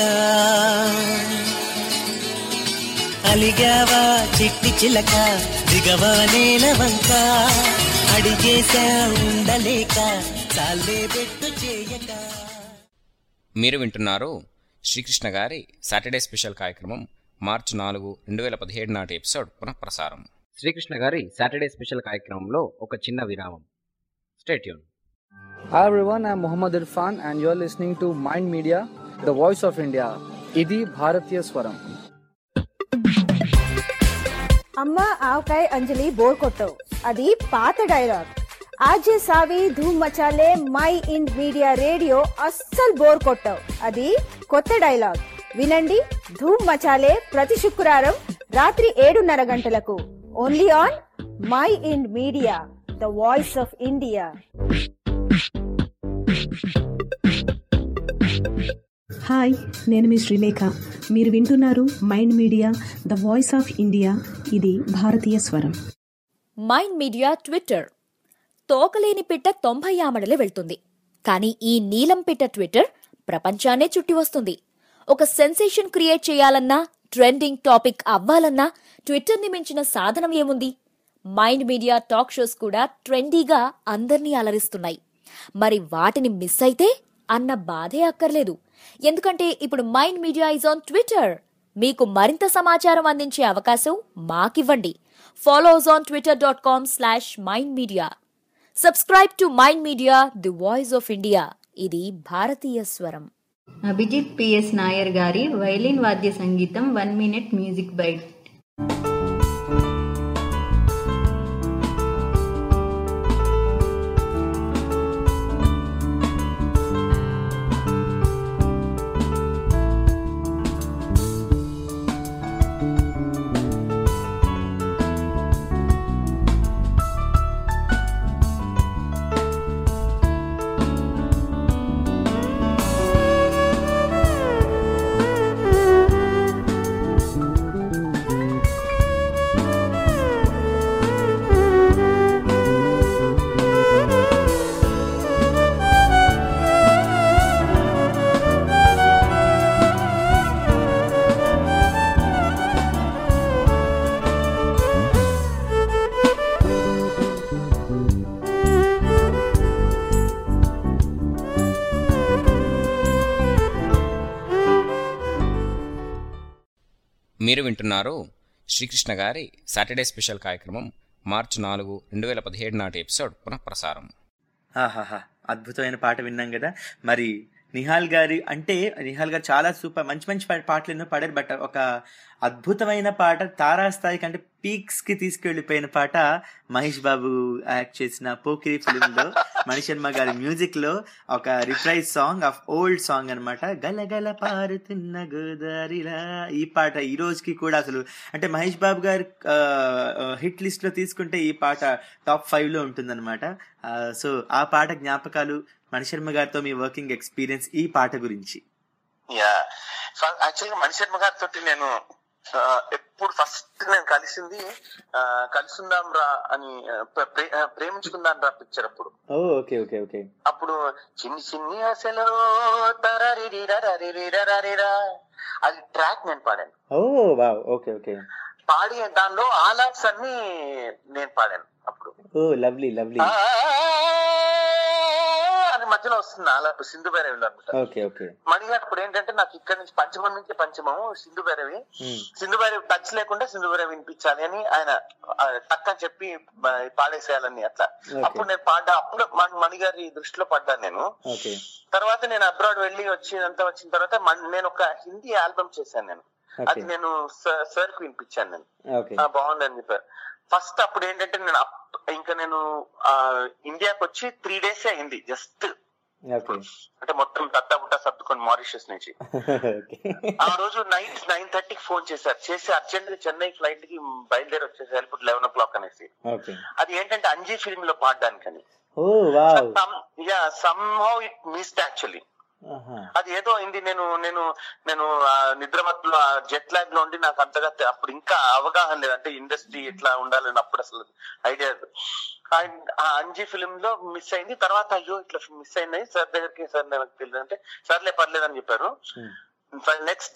అలిగావా చిట్టి చిలక దిగవా నేల వంక, అడిగేశా ఉండలేక చాలే బెట్టు చేయక. మీరు వింటున్నారు శ్రీకృష్ణ గారి సాటర్డే స్పెషల్ కార్యక్రమం మార్చి 4, 2017 నాటి ఎపిసోడ్ పునఃప్రసారం. శ్రీకృష్ణ గారి సాటర్డే స్పెషల్ కార్యక్రమంలో ఒక చిన్న విరామం. Stay tune. Hi everyone, I'm Muhammad Irfan and you're listening to Mind Media, the voice of India. ఇది భారతీయ స్వరం. అమ్మ ఆవకాయ అంజలి బోర్ కొట్టవు, అది పాత డైలాగ్. ఆజే సావి ధూమ్ మచాలే మై ఇండ్ మీడియా రేడియో అస్సలు బోర్ కొట్టవు, అది కొత్త డైలాగ్. వినండి ధూమ్ మచాలే ప్రతి శుక్రవారం రాత్రి 7:30 గంటలకు. Only on Mind Media, the voice of India. Hi, నేను మీ శ్రీలేఖ. మీరు వింటున్నారు mind media, the voice of India. ఇది భారతీయ స్వరం. Mind media Twitter. తోకలేని పిట్ట 90 ఆమడలే వెళ్తుంది, కానీ ఈ నీలం పిట్ట ట్విట్టర్ ప్రపంచాన్నే చుట్టి వస్తుంది. ఒక సెన్సేషన్ క్రియేట్ చేయాలన్నా, ట్రెండింగ్ టాపిక్ అవ్వాలన్నా ట్విట్టర్ని మించిన సాధనం ఏముంది? మైండ్ మీడియా టాక్ షోస్ కూడా ట్రెండీగా అందర్నీ అలరిస్తున్నాయి. మరి వాటిని మిస్ అయితే అన్న బాధే అక్కర్లేదు, ఎందుకంటే ఇప్పుడు Mind Media is on Twitter. మీకు మరింత సమాచారం అందించే అవకాశం మాకివ్వండి. Follow us on twitter.com/mindmedia. Subscribe to Mind Media, the voice of India. ఇది భారతీయ స్వరం. అభిజిత్ పిఎస్ నాయర్ గారి వైలిన్ వాద్య సంగీతం 1 minute మ్యూజిక్ బైట్. మీరు వింటున్నారు శ్రీకృష్ణ గారి సాటర్డే స్పెషల్ కార్యక్రమం మార్చి 4, 2017 నాటి ఎపిసోడ్ పునఃప్రసారం. ఆహాహా, అద్భుతమైన పాట విన్నాం కదా. మరి నిహాల్ గారు చాలా సూపర్ మంచి మంచి పాటలు ఎన్నో పాడారు. బట్ ఒక అద్భుతమైన పాట, తారాస్థాయి కంటే పీక్స్ కి తీసుకెళ్లిపోయిన పాట మహేష్ బాబు యాక్ట్ చేసిన పోకిరి ఫిలిం లో మణిశర్మ గారి మ్యూజిక్ లో ఒక reprise song of old song అనమాట, గలగల పారుతున్న గోదారిలా. ఈ పాట ఈ రోజుకి కూడా అసలు అంటే మహేష్ బాబు గారి హిట్ లిస్ట్ లో తీసుకుంటే ఈ పాట టాప్ 5 లో ఉంటుందన్నమాట. సో ఆ పాట జ్ఞాపకాలు, మణిశర్మ గారితో మీ వర్కింగ్ ఎక్స్పీరియన్స్, ఈ పాట గురించి. యాక్చువల్గా మణిశర్మ గారితో నేను ఎప్పుడు ఫస్ట్ నేను కలిసిందాం రా అని ప్రేమించుకుందాం రా పిక్చర్ అప్పుడు. Okay okay okay. అప్పుడు చిన్ని చిన్ని ఆశలో అది ట్రాక్ నేను పాడాను. Okay okay. పాడి దానిలో ఆలాప్స్ అన్ని నేను పాడాను అప్పుడు. లవ్లీ లవ్లీ అని మధ్యలో వస్తుంది ఆలాప్ సింధు భైరవి అనమాట. Okay okay. మణిగారు అప్పుడు ఏంటంటే నాకు ఇక్కడ నుంచి పంచమం నుంచి పంచమము సింధు భైరవి టచ్ లేకుండా సింధు భైరవి వినిపించాలి అని ఆయన టక్కని చెప్పి పాడేసేయాలని అట్లా. అప్పుడు నేను అప్పుడు మణిగారి దృష్టిలో పడ్డాను నేను. తర్వాత నేను అబ్రాడ్ వెళ్ళి వచ్చిన తర్వాత నేను ఒక హిందీ ఆల్బమ్ చేశాను నేను. అది నేను సార్ కు వినిపించాను నేను. బాగుంది అని చెప్పారు. ఫస్ట్ అప్పుడు ఏంటంటే నేను ఇండియాకి వచ్చి 3 days అయింది జస్ట్. అంటే మొత్తం తట్టబుట్ట సర్దుకొని మారిషస్ నుంచి. ఆ రోజు నైట్ 9:30కి ఫోన్ చేసి అర్జెంట్ గా చెన్నై ఫ్లైట్ కి బయలుదేరి వచ్చేసారు ఇప్పుడు 11 o'clock అనేసి. అది ఏంటంటే అంజీ ఫిల్మ్ లో పాడడానికని. Somehow it missed actually. అది ఏదో అయింది. నేను నిద్రమత్తులో జెట్ లాగ్ లో ఉండి నాకు అంతగా అప్పుడు ఇంకా అవగాహన లేదు, అంటే ఇండస్ట్రీ ఎట్లా ఉండాలని అప్పుడు అసలు ఐడియా. ఆ అంజీ ఫిలిం లో మిస్ అయింది. తర్వాత అయ్యో ఇట్లా మిస్ అయింది సార్ దగ్గరికి, సార్ నాకు తెలియదు అంటే సర్లే పర్లేదు అని చెప్పారు. నెక్స్ట్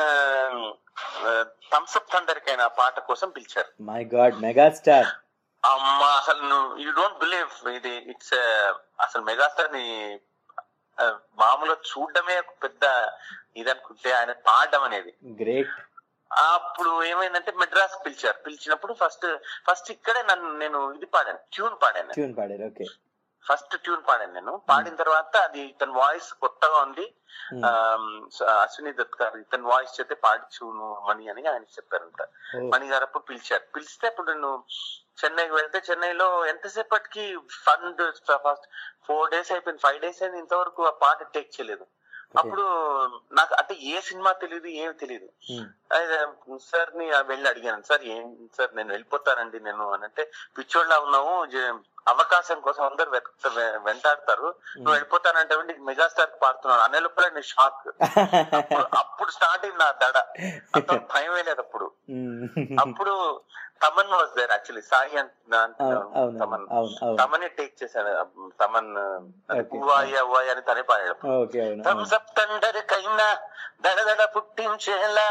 థమ్స్ అప్ థండర్ కైనా పాట కోసం పిలిచారు. My god, megastar. అమ్మా అసలు యూ డోంట్ బిలీవ్ ఇది ఇట్స్ అసలు మెగాస్టార్ ని మామూలుగా చూడడమే పెద్ద ఇదనుకుంటే ఆయన పాడడం అనేది గ్రేట్. అప్పుడు ఏమైందంటే మెడ్రాస్ పిలిచినప్పుడు ఫస్ట్ ఇక్కడే నేను ఇది పాడాను, ట్యూన్ పాడాను. ఓకే. ఫస్ట్ ట్యూన్ పాడాను నేను. పాడిన తర్వాత అది ఇతని వాయిస్ కొత్తగా ఉంది, అశ్విని దత్ గారు ఇతని వాయిస్ చేస్తే పాడించును మణి అని ఆయన చెప్పారంట. మణి గారు అప్పుడు పిలిస్తే అప్పుడు నేను చెన్నైకి వెళ్తే చెన్నైలో ఎంతసేపటికి ఫండ్ ఫస్ట్ 4 days అయిపోయింది, 5 days అయింది, ఇంతవరకు ఆ పాట టేక్ చేయలేదు. అప్పుడు నాకు అంటే ఏ సినిమా తెలియదు, ఏమి తెలియదు. సార్ ని వెళ్ళి అడిగాను, సార్ ఏం సార్ నేను వెళ్ళిపోతానండి నేను అని. అంటే పిచ్చోళ్ళ ఉన్నావు, అవకాశం కోసం అందరు వెంటాడతారు, నువ్వు వెళ్ళిపోతానంటే మెగాస్టార్ కి పాడుతున్నాను అనే లోపల నేను షాక్. అప్పుడు స్టార్ట్ అయింది నా దడ, అంత భయం లేదు అప్పుడు. అప్పుడు Thaman was there actually, Sai Thaman take చేశాను. తమన్ ఉవాయి అని తనే పాడాడు. థమ్స్ అప్ థండర్ కైనా దడదడ పుట్టించేలా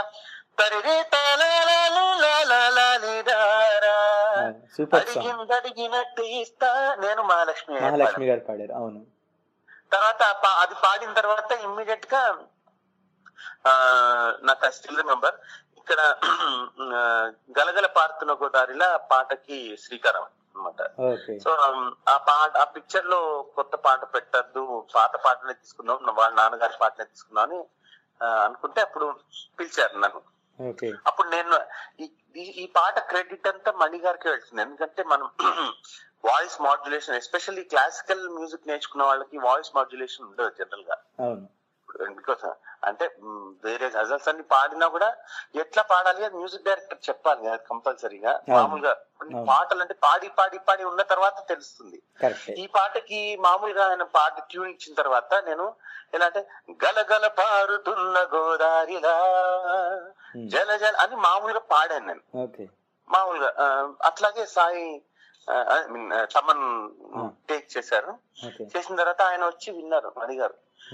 అడిగినట్టు ఇస్తా నేను మహాలక్ష్మి గారు పాడారు. అవును. తర్వాత అది పాడిన తర్వాత ఇమ్మీడియట్ గా నాకు స్టిల్ రిమెంబర్ ఇక్కడ గలగల పారుతున్న గోదావరిలో పాటకి శ్రీకారం అనమాట. సో ఆ పిక్చర్ లో కొత్త పాట పెట్టద్దు, పాత పాటనే తీసుకున్నాం, వాళ్ళ నాన్నగారి పాటనే తీసుకున్నాం అని అనుకుంటే అప్పుడు పిలిచారు నన్ను. అప్పుడు నేను ఈ పాట క్రెడిట్ అంతా మణి గారికి వెళ్తుంది. ఎందుకంటే మనం voice modulation, especially classical music నేర్చుకున్న వాళ్ళకి వాయిస్ మాడ్యులేషన్ ఉండదు జనరల్ గా. బికాస్ అంటే వేరే గజల్స్ అన్ని పాడినా కూడా ఎట్లా పాడాలి అది మ్యూజిక్ డైరెక్టర్ చెప్పాలి కదా కంపల్సరీగా. మామూలుగా కొన్ని పాటలు అంటే పాడి ఉన్న తర్వాత తెలుస్తుంది. ఈ పాటకి మామూలుగా ఆయన పాట ట్యూన్ ఇచ్చిన తర్వాత నేను ఎలా అంటే గలగల పారుతున్న గోదారిలా జల జల అని మామూలుగా పాడాను నేను మామూలుగా. అట్లాగే సాయి తమన్ టేక్ చేశారు. చేసిన తర్వాత ఆయన వచ్చి విన్నారు, అడిగారు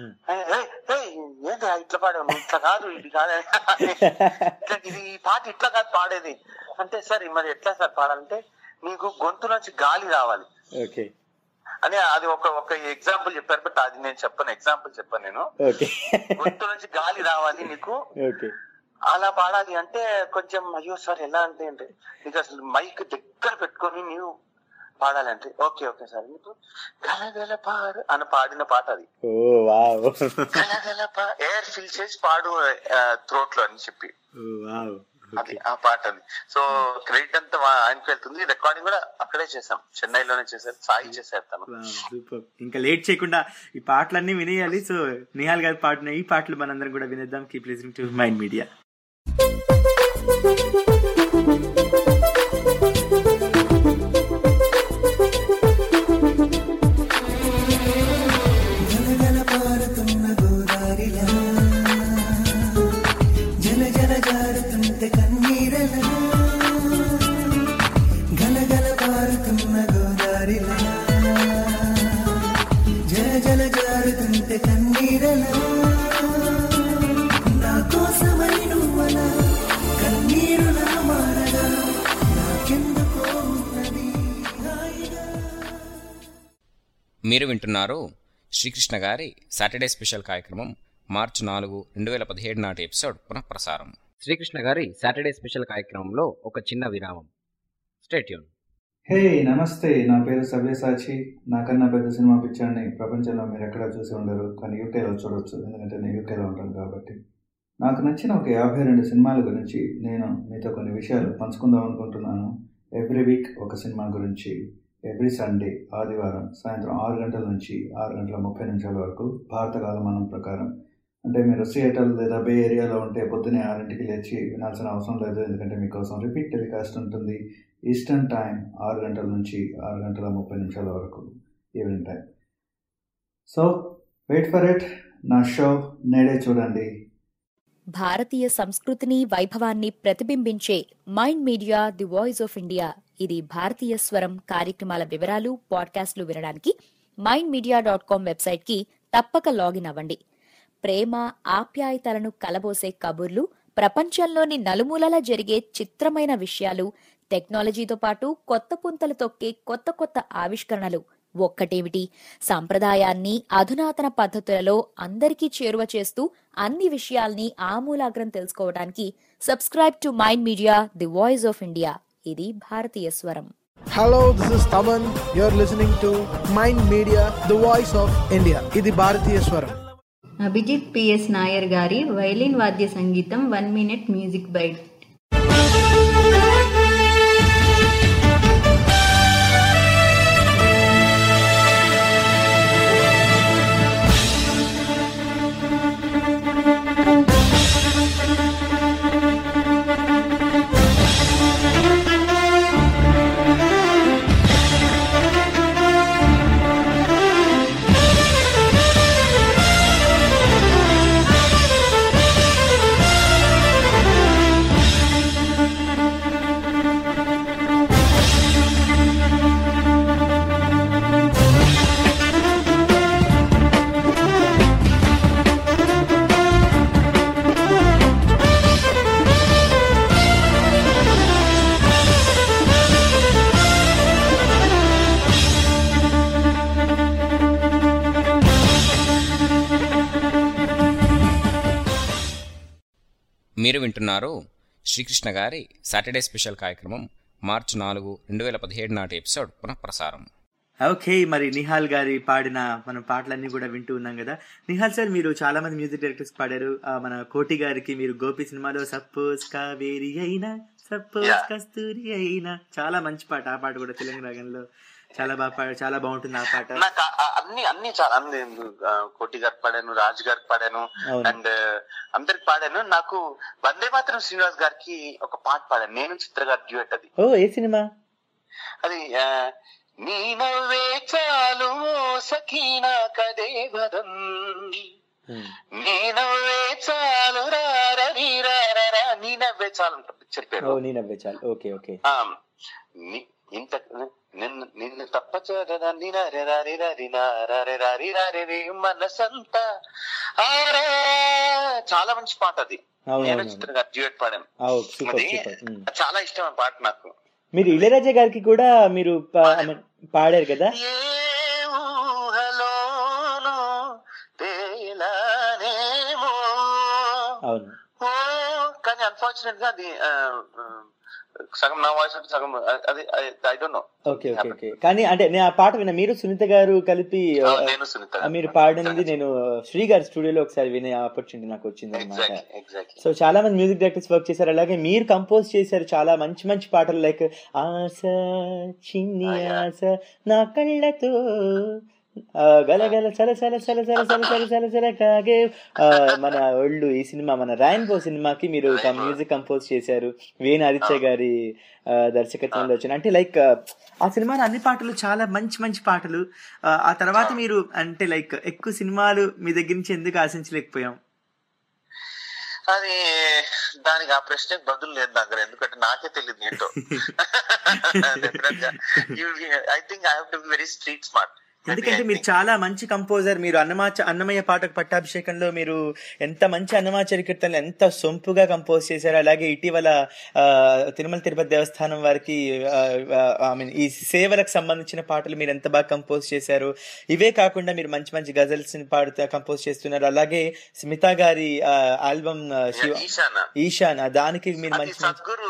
ఏంటి ఇట్లా పాడావు, ఇట్లా కాదు ఇది కాదు, ఇది ఈ పాట ఇట్లా కాదు పాడేది అంటే. సార్ మరి ఎట్లా సార్ పాడాలంటే నీకు గొంతు నుంచి గాలి రావాలి అని అది ఒక ఎగ్జాంపుల్ చెప్పారు. బట్ అది నేను చెప్పను, ఎగ్జాంపుల్ చెప్పాను నేను. గొంతు నుంచి గాలి రావాలి నీకు, అలా పాడాలి అంటే కొంచెం అయ్యో సార్ ఎలా అంటే నీకు అసలు మైక్ దగ్గర పెట్టుకొని నీవు పాడాలంటే ఓకే సార్ నీకు గలగల పాడు అని పాడిన పాట అది. గలగల ఎయిర్ ఫిల్ చేసి పాడు థ్రోట్ లో అని చెప్పి అది ఆ పాట అది. సో క్రెడిట్ అంతా ఆయనకి వెళ్తుంది. రికార్డింగ్ కూడా అక్కడే చేసాం, చెన్నైలోనే చేశారు, సాయి చేశారు తను. సూపర్. ఇంకా లేట్ చేయకుండా ఈ పాటలన్నీ వినేయాలి. సో నిహాల్ గారు పాడిన ఈ పాటలు మనందరం కూడా వినేద్దాం. Keep listening to Mind Media. జల జల జారుతుంటే మీరు వింటున్నారు శ్రీకృష్ణ గారి సాటర్డే స్పెషల్ కార్యక్రమం మార్చి 4, 2017 నాటి ఎపిసోడ్ పునఃప్రసారం. శ్రీకృష్ణ గారి సాటర్డే స్పెషల్ కార్యక్రమంలో ఒక చిన్న విరామం. Stay tune. హే నమస్తే, నా పేరు సవ్యసాచి. నాకన్నా పెద్ద సినిమా పిక్చర్ని ప్రపంచంలో మీరు ఎక్కడా చూసి ఉండరు, కానీ యూకేలో చూడవచ్చు, ఎందుకంటే నేను యూకేలో ఉంటాను కాబట్టి. నాకు నచ్చిన ఒక 52 సినిమాల గురించి నేను మీతో కొన్ని విషయాలు పంచుకుందాం అనుకుంటున్నాను. ఎవ్రీ వీక్ ఒక సినిమా గురించి, ఎవ్రీ సండే ఆదివారం సాయంత్రం 6 గంటల నుంచి 6:30 వరకు భారత కాలమానం ప్రకారం. అంటే మీరు సియేటర్ లేదా బే ఏరియాలో ఉంటే పొద్దున్నే 6ంటికి లేచి వినాల్సిన అవసరం లేదు, ఎందుకంటే మీకోసం రిపీట్ టెలికాస్ట్ ఉంటుంది. ఈస్టర్న్ టైం 6 గంటల నుంచి 6:30 వరకు evening time. So wait for it. నా షో నేడే చూడండి. భారతీయ సంస్కృతిని వైభవాన్ని ప్రతిబింబించే Mind Media the voice of India. ఇది భారతీయ స్వరం కార్యక్రమాల వివరాలు, పాడ్కాస్ట్లు వినడానికి mindmedia.com వెబ్సైట్కి తప్పక లాగిన్ అవ్వండి. ప్రేమ ఆప్యాయతలను కలబోసే కబుర్లు, ప్రపంచంలోని నలుమూలలా జరిగే చిత్రమైన విషయాలు, టెక్నాలజీతో పాటు కొత్త పుంతలు తొక్కే కొత్త కొత్త ఆవిష్కరణలు, ఒక్కటేమిటి సంప్రదాయాన్ని అధునాతన పద్ధతులలో అందరికీ చేరువ చేస్తూ అన్ని విషయాల్ని ఆమూలాగ్రం తెలుసుకోవడానికి subscribe to Mind Media the voice of India. ఇది భారతీయ స్వరం. Hello, this is Taman. You're listening to Mind Media, the voice of India. ఇది భారతీయ స్వరం. అభిజిత్ పిఎస్ నాయర్ గారి వైలిన్ వాద్య సంగీతం 1 minute మ్యూజిక్ బైట్. మీరు వింటున్నారు శ్రీకృష్ణ గారి సాటర్డే స్పెషల్ కార్యక్రమం మార్చి 4, 2017 నాటి ఎపిసోడ్ పునఃప్రసారం. ఓకే, మరి నిహాల్ గారి పాడిన మన పాటలన్నీ కూడా వింటూ ఉన్నాం కదా. నిహాల్ సార్, మీరు చాలా మంది మ్యూజిక్ డైరెక్టర్స్ పాడారు. మన కోటి గారికి మీరు గోపి సినిమాలో సపోజ్ కావేరి అయినా సపోజ్ కస్తూరి అయినా, చాలా మంచి పాట. ఆ పాట కూడా తెలంగాణ రాగంలో చాలా బాగా పాడారు, చాలా బాగుంటుంది ఆ పాట. నాకు అన్ని చాలా కోటి గారికి పాడాను, రాజు గారికి పాడాను, అండ్ అందరికి పాడాను. నాకు వందే మాత్రం శ్రీనివాస్ గారికి ఒక పాట పాడాను, నేను చిత్ర గారి డ్యూయట్. అది ఏ సినిమా? అది నీ నవ్వే చాలు సఖీనా కదే వదం, నీ నవ్వే చాలు నీ నవ్వే చాలు పిక్చర్ పేరు. నీ నవ్వే చాలు. Okay okay. ఇంత నిన్ను తప్ప మనసంతా చాలా మంచి పాట అది. నేను చిత్ర గారి డ్యూయట్ పాడాను. చాలా ఇష్టం ఆ పాట నాకు. మీరు ఇళయరాజా గారికి కూడా మీరు పాడారు కదా? అవును, కానీ అన్ఫార్చునేట్ గా అది సగం నా వాయిస్ సగం అది I don't know. Okay okay okay. కానీ అంటే నేను ఆ పాట విన్నా, మీరు సునీత గారు కలిపి మీరు పాడినది నేను శ్రీ గారి స్టూడియోలో ఒకసారి వినే ఆపర్చునిటీ నాకు వచ్చింది అనమాట. సో చాలా మంది మ్యూజిక్ డైరెక్టర్స్ వర్క్ చేశారు, అలాగే మీరు కంపోజ్ చేశారు చాలా మంచి మంచి పాటలు. లైక్ ఆశ చిన్ని ఆశ నా కళ్ళతో గలగల చల చల చల చల చల చల చల చల కాగే, మన ఒళ్ళు ఈ సినిమా, మన రాయిన్బో సినిమాకి మీరు మ్యూజిక్ కంపోజ్ చేశారు, వేణు ఆదిత్య గారి దర్శకత్వంలో వచ్చిన. అంటే లైక్ ఆ సినిమాలో అన్ని పాటలు చాలా మంచి మంచి పాటలు. ఆ తర్వాత మీరు అంటే లైక్ ఎక్కువ సినిమాలు మీ దగ్గర నుంచి ఎందుకు ఆశించలేకపోయాం? అది దానికి ఆ ప్రశ్నకు బదులు లేదు దగ్గర, ఎందుకంటే నాకే తెలియదు ఏంటో. I think I have to be very street smart. ఎందుకంటే మీరు చాలా మంచి కంపోజర్. మీరు అన్నమయ్య పాటకు పట్టాభిషేకంలో మీరు ఎంత మంచి అన్నమాచార్య కీర్తనలు ఎంత సొంపుగా కంపోజ్ చేశారు. అలాగే ఇటీవల తిరుమల తిరుపతి దేవస్థానం వారికి ఈ సేవలకు సంబంధించిన పాటలు మీరు ఎంత బాగా కంపోజ్ చేశారు. ఇవే కాకుండా మీరు మంచి మంచి గజల్స్ కంపోజ్ చేస్తున్నారు. అలాగే స్మితా గారి ఆల్బమ్ ఈశాన్, దానికి మీరు మంచి సద్గురు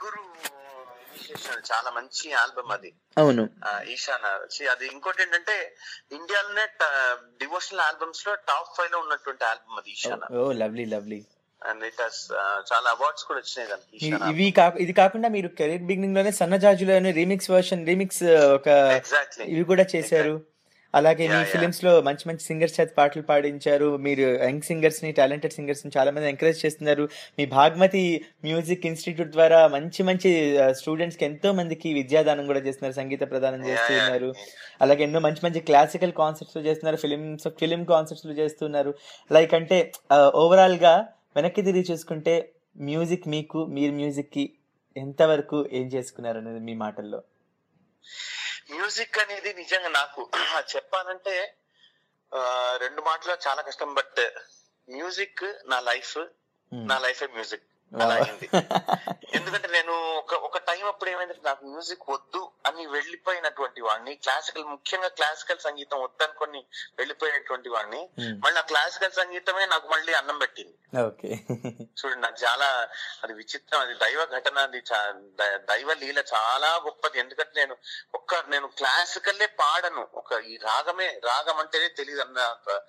చాలా మంచి ఆల్బమ్ అది. అవును, ఈశాన్. అది ఇంకోటి ఏంటంటే ఇండియాలోనే డివోషనల్ ఆల్బమ్స్ లో టాప్ 5 లో ఉన్నటువంటి ఆల్బమ్ అది Eshan. Oh lovely lovely. And it has చాలా అవార్డ్స్ కూడా వచ్చినాయి దానికి. ఇది కాకుండా మీరు కెరీర్ బిగినింగ్ లోనే సన్నజాజులోనే రీమిక్స్ ఒక ఇవి కూడా చేశారు. అలాగే మీ ఫిలిమ్స్ లో మంచి మంచి సింగర్స్ చేత పాటలు పాడించారు. మీరు యంగ్ సింగర్స్ ని, టాలెంటెడ్ సింగర్స్ ని చాలా మంది ఎంకరేజ్ చేస్తున్నారు. మీ భాగ్మతి మ్యూజిక్ ఇన్స్టిట్యూట్ ద్వారా మంచి మంచి స్టూడెంట్స్ కి ఎంతో మందికి విద్యాదానం కూడా చేస్తున్నారు, సంగీత ప్రదానం చేస్తున్నారు. అలాగే ఎన్నో మంచి మంచి క్లాసికల్ కాన్సెప్ట్స్ చేస్తున్నారు, ఫిలిం కాన్సెప్ట్స్ చేస్తున్నారు. లైక్ అంటే ఓవరాల్ గా వెనక్కి తిరిగి చూసుకుంటే మ్యూజిక్ మీరు మ్యూజిక్ కి ఎంతవరకు ఏం చేసుకున్నారు అనేది మీ మాటల్లో. మ్యూజిక్ అనేది నిజంగా నాకు చెప్పాలంటే 2 మాటలు చాలా కష్టం. బట్ మ్యూజిక్ నా లైఫ్ మ్యూజిక్ అలా అయింది. ఎందుకంటే నేను ఒక టైం అప్పుడు ఏమైందంటే నాకు మ్యూజిక్ వద్దు అని వెళ్ళిపోయినటువంటి వాడిని, ముఖ్యంగా క్లాసికల్ సంగీతం వద్దనుకొని వెళ్ళిపోయినటువంటి వాడిని. మళ్ళీ ఆ క్లాసికల్ సంగీతమే నాకు మళ్ళీ అన్నం పెట్టింది. చూడండి, నాకు చాలా అది విచిత్రం, అది దైవ ఘటన, అది దైవ లీల చాలా గొప్పది. ఎందుకంటే నేను క్లాసికల్లే పాడను, ఈ రాగం అంటేనే తెలియదు అన్న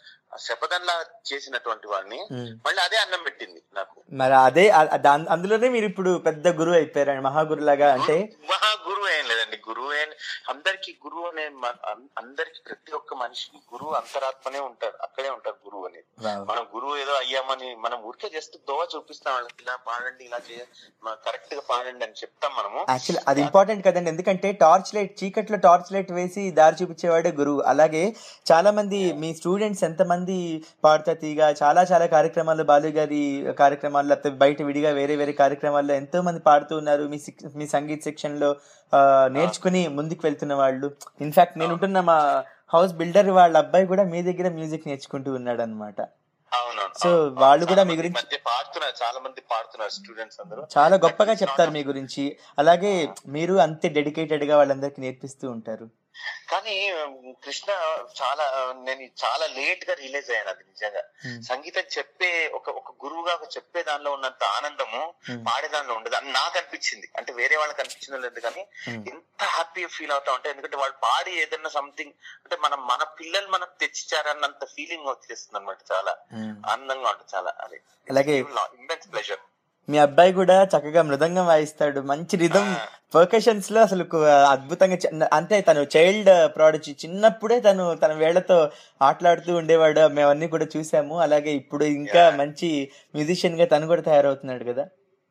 శపథంలా చేసినటువంటి వాడిని మళ్ళీ అదే అన్నం పెట్టింది నాకు. మరి అదే అందులోనే మీరు ఇప్పుడు పెద్ద గురువు అయిపోయారు, మహాగురులాగా. అంటే మహాగురువు ఏం లేదండి, గురువు అందరికి గురువు అనే అందరికి ప్రతి ఒక్క మనిషికి గురువు అంతరాత్మనే ఉంటారు, అక్కడే ఉంటారు గురువు అనేది. మనం గురువు ఏదో అయ్యామని మనం ఊరికే జస్ట్ దోవ చూపిస్తాం వాళ్ళకి, ఇలా పాడండి, ఇలా కరెక్ట్ గా పాడండి అని చెప్తాం మనము. యాక్చువల్లీ అది ఇంపార్టెంట్ కదండి, ఎందుకంటే చీకట్లో టార్చ్ లైట్ వేసి దారి చూపించేవాడే గురువు. అలాగే చాలా మంది మీ స్టూడెంట్స్ ఎంతమంది పాడుతా తీగా చాలా చాలా కార్యక్రమాల్లో, బాలు గారి కార్యక్రమాల్లో, లేకపోతే బయట విడిగా వేరే కార్యక్రమాల్లో ఎంతో మంది పాడుతూ ఉన్నారు. మీ సంగీత సెక్షన్ లో నేర్చుకుని ముందుకు వెళ్తున్న వాళ్ళు. ఇన్ఫాక్ట్ నేను ఉంటున్న మా హౌస్ బిల్డర్ వాళ్ళ అబ్బాయి కూడా మీ దగ్గర మ్యూజిక్ నేర్చుకుంటూ ఉన్నాడు అనమాట. సో వాళ్ళు కూడా మీ గురించి చాలా మంది పాడుతున్నారు, స్టూడెంట్స్ అందరూ చాలా గొప్పగా చెప్తారు మీ గురించి. అలాగే మీరు అంతే డెడికేటెడ్ గా వాళ్ళందరికీ నేర్పిస్తూ ఉంటారు. కానీ కృష్ణ నేను చాలా లేట్ గా రిలీజ్ అయ్యాను. అది నిజంగా సంగీతం చెప్పే ఒక గురువుగా చెప్పే దానిలో ఉన్నంత ఆనందము పాడే దానిలో ఉండదు అని నాకు అనిపించింది. అంటే వేరే వాళ్ళకి అనిపించిందో లేదు కానీ ఎంత హ్యాపీగా ఫీల్ అవుతా ఉంటాయి. ఎందుకంటే వాళ్ళు పాడి ఏదన్నా సంథింగ్ అంటే మన పిల్లలు మనకు తెచ్చిచ్చారన్నంత ఫీలింగ్ వచ్చేస్తుంది అనమాట. చాలా ఆనందంగా ఉంటుంది, చాలా అది. అలాగే ఇమ్మెన్స్ ప్లెజర్. మీ అబ్బాయి కూడా చక్కగా మృదంగం వాయిస్తాడు, మంచి రిథమ్ పర్కషన్స్ లో అసలు అద్భుతంగా. అంటే తను చైల్డ్ ప్రాడక్ట్, చిన్నప్పుడే తన వేళ్లతో ఆటలాడుతూ ఉండేవాడు, మేమన్నీ కూడా చూసాము. అలాగే ఇప్పుడు ఇంకా మంచి మ్యూజిషియన్ గా తను కూడా తయారవుతున్నాడు కదా.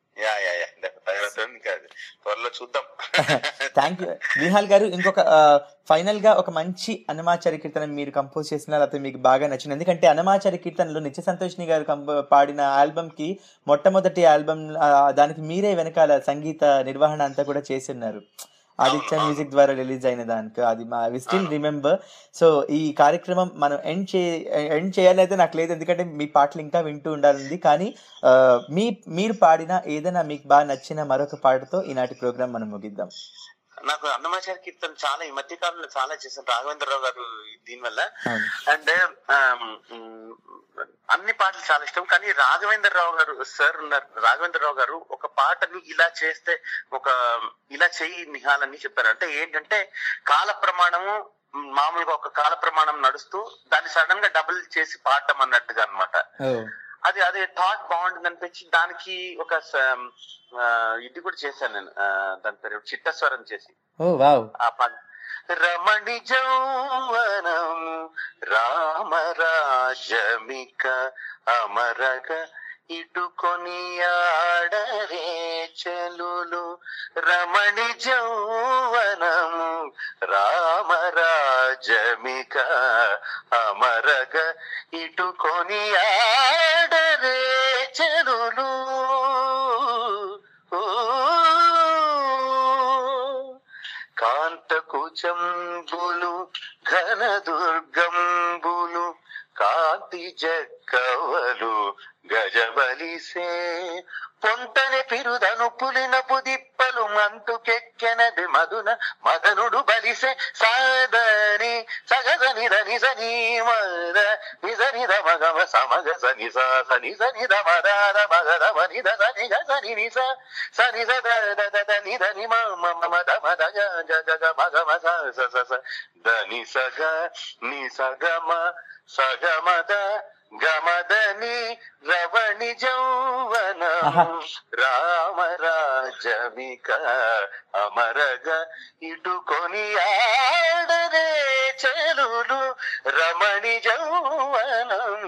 త్వరలో చూద్దాం. థ్యాంక్ యూ నిహాల్ గారు. ఇంకొక ఫైనల్ గా ఒక మంచి అన్నమాచార్య కీర్తన మీరు కంపోజ్ చేసిన, లేకపోతే మీకు బాగా నచ్చింది. ఎందుకంటే అన్నమాచార్య కీర్తనలో నిత్య సంతోషిని గారు పాడిన ఆల్బమ్ కి మొట్టమొదటి ఆల్బమ్, దానికి మీరే వెనకాల సంగీత నిర్వహణ అంతా కూడా చేసి ఉన్నారు. ఆదిత్య మ్యూజిక్ ద్వారా రిలీజ్ అయిన దానికి అది వి స్టిల్ రిమెంబర్. సో ఈ కార్యక్రమం మనం ఎండ్ చేయాలైతే నాకు లేదు, ఎందుకంటే మీ పాటలు ఇంకా వింటూ ఉండాలి. కానీ మీరు పాడిన ఏదైనా మీకు బాగా నచ్చిన మరొక పాటతో ఈనాటి ప్రోగ్రామ్ మనం ముగిద్దాం. నాకు అన్నమాచార్య కీర్తన చాలా ఈ మధ్య కాలంలో చాలా చేశాను, రాఘవేంద్రరావు గారు దీనివల్ల. అండ్ అన్ని పాటలు చాలా ఇష్టం. కానీ రాఘవేంద్రరావు గారు సార్ ఉన్నారు, రాఘవేంద్రరావు గారు ఒక పాటని ఇలా చేస్తే ఇలా చెయ్యి నిహాల్ అని చెప్పారు. అంటే ఏంటంటే కాల ప్రమాణము మామూలుగా ఒక కాల ప్రమాణం నడుస్తూ దాన్ని సడన్ గా డబుల్ చేసి పాడటం అన్నట్టుగా అనమాట. అదే థాట్ బాగుంటుంది అనిపించి దానికి ఒక ఇది కూడా చేశాను నేను, దాని పేరు చిట్టస్వరం చేసి. ఆ పాట రమణి జౌవనం రామరాజమిక అమరగ ఇటుకొని ఆడరే చెలులు. రమణి జౌవనము రామరాజమిక అమరగ ఇటుకొని ఆడరే చెలులు. కాంతకు కుచంబులు ఘన దుర్గంబులు కాంతి జక్కవలు గజబలిసే పొంతని పిరుదను పులినపు దిప్పలు మంటుకెక్కెనది మధున మదనుడు బలిసే సాదని సగదని దని సని మద నిజని మగమ సమగ సని సని సని మదాద మగద మని దని సని నిస సని దని దని మద మద గగ మగమ స దని సగ ని సగమ సగమద గమదని రవణి జౌవన రామరాజమిక అమరగ ఇటుకొని ఆడరే చెలులు రమణి జౌవనం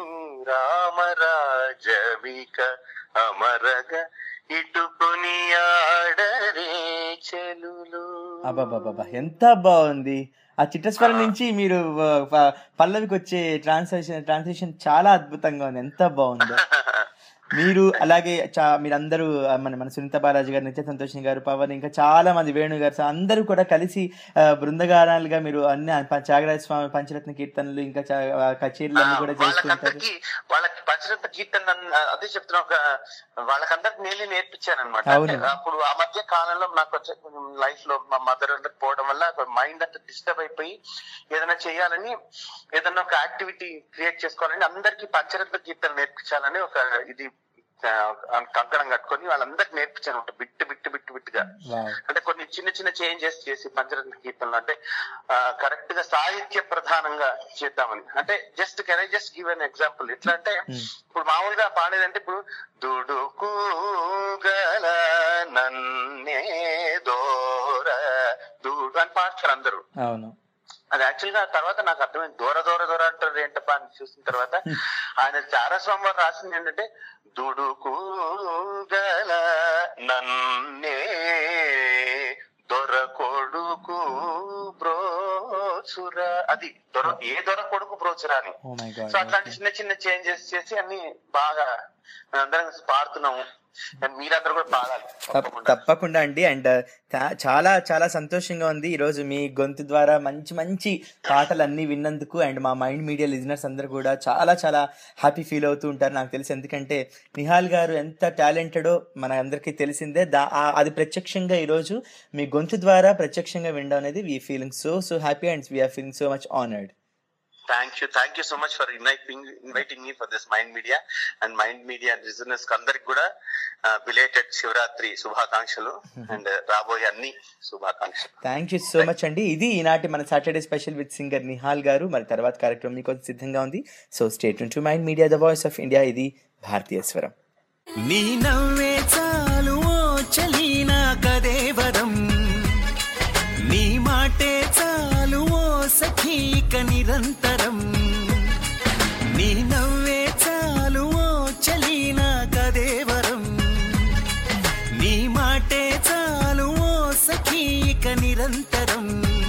రామరాజమిక అమరగ ఇటుకొని ఆడరే చెలులు. అబ్బాబాబా ఎంత బాగుంది! ఆ చిట్టస్వరం నుంచి మీరు పల్లవికి వచ్చే ట్రాన్స్లేషన్ చాలా అద్భుతంగా ఉంది. ఎంత బాగుందో! మీరు అలాగే మీరందరూ మన సునీత బాలాజీ గారు, నిత్య సంతోషిని గారు, పవన్, ఇంకా చాలా మంది, వేణు గారు, అందరూ కూడా కలిసి బృందగానాలుగా మీరు అన్ని త్యాగరాజ స్వామి పంచరత్న కీర్తనలు ఇంకా కచేరీలు అన్ని కూడా చేస్తుంటారు. వాళ్ళకి పంచరత్న కీర్తన అదే చెప్తున్నా, వాళ్ళకందరికి నేనే నేర్పించాను అనమాట. అప్పుడు ఆ మధ్య కాలంలో నాకు లైఫ్ లో మా మదర్ పోవడం వల్ల మైండ్ అంతా డిస్టర్బ్ అయిపోయి ఏదైనా చేయాలని, ఏదైనా ఒక యాక్టివిటీ క్రియేట్ చేసుకోవాలని అందరికి పంచరత్న కీర్తన నేర్పించాలని ఒక ఇది కంకణం కట్టుకొని వాళ్ళందరికి నేర్పించాను బిట్టుగా. అంటే కొన్ని చిన్న చిన్న చేంజెస్ చేసి పంచరత్న కీర్తనలు అంటే కరెక్ట్ గా సాహిత్య ప్రధానంగా చేద్దామని. అంటే just can I just give an example. ఎట్లా అంటే ఇప్పుడు మామూలుగా పాడేదంటే ఇప్పుడు దుడుకు గల నన్నే దూర దూడు అని పాడతారు అందరూ. అది యాక్చువల్ గా తర్వాత నాకు అర్థమైంది, దూర అంటారు ఏంటప్పా అని చూసిన తర్వాత ఆయన చారస్వామి వారు రాసింది ఏంటంటే దుడుకు గల నన్నే దొర కొడుకు బ్రోచురా, అది ఏ దొర కొడుకు బ్రోచురా అని. సో అట్లాంటి చిన్న చిన్న చేంజెస్ చేసి అన్ని బాగా అందరం పాడుతున్నాము. మీరందరూ కూడా పాడాలి తప్పకుండా అండి. అండ్ చాలా చాలా సంతోషంగా ఉంది ఈరోజు మీ గొంతు ద్వారా మంచి మంచి పాటలు అన్ని విన్నందుకు. అండ్ మా మైండ్ మీడియా లిజనర్స్ అందరూ కూడా చాలా చాలా హ్యాపీ ఫీల్ అవుతూ ఉంటారు నాకు తెలిసి. ఎందుకంటే నిహాల్ గారు ఎంత టాలెంటెడో మన అందరికీ తెలిసిందే. అది ప్రత్యక్షంగా ఈరోజు మీ గొంతు ద్వారా ప్రత్యక్షంగా వినడం అనేది we feeling so happy and we are feeling so much honoured. Thank you so much for inviting me for this Mind Media and Mind Media listeners అందరికి కూడా బిలేటెడ్ శివరాత్రి శుభాకాంక్షలు అండ్ రాబోయే అన్ని శుభాకాంక్షలు. థ్యాంక్ యూ సో మచ్ అండి. ఇది ఈనాటి మన Saturday special with singer Nihal గారు. మరి తర్వాత కార్యక్రమం మీకోసం సిద్ధంగా ఉంది. So stay tune to Mind media, the voice of India. ఇది భారతీయ స్వరం. నీ నవ్వే చాలు ఓ చలి నా కదేవరం, నీ మాటే చాలు ఓ సఖీక నిరంతరం, నీ నవ్వే చాలు ఓ చలి నా కదేవరం, నీ మాటే చాలు ఓ సఖీక నిరంతరం,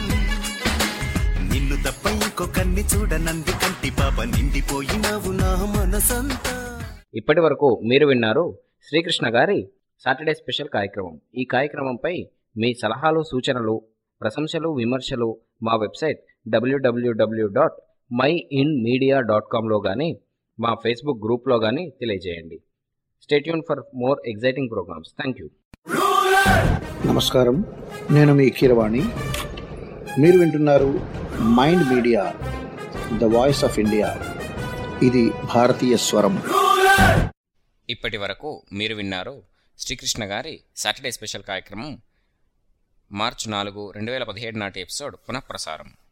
నిన్ను తప్ప ఇంకొకన్ని చూడనంది కంటి పాప నిండిపోయినవు నా మనసంతా. ఇప్పటి వరకు మీరు విన్నారు శ్రీకృష్ణ గారి సాటర్డే స్పెషల్ కార్యక్రమం. ఈ కార్యక్రమంపై మీ సలహాలు, సూచనలు, ప్రశంసలు, విమర్శలు మా వెబ్సైట్ www.myinmedia.com కానీ మా ఫేస్బుక్ గ్రూప్లో కానీ తెలియజేయండి. Stay tune for more exciting programmes. Thank you. నమస్కారం, నేను మీ కీరవాణి. మీరు వింటున్నారు mind media, the voice of India. ఇది భారతీయ స్వరం. ఇప్పటి వరకు మీరు విన్నారు శ్రీకృష్ణ గారి సాటర్డే స్పెషల్ కార్యక్రమం మార్చి 4, 2017 నాటి ఎపిసోడ్ పునఃప్రసారం.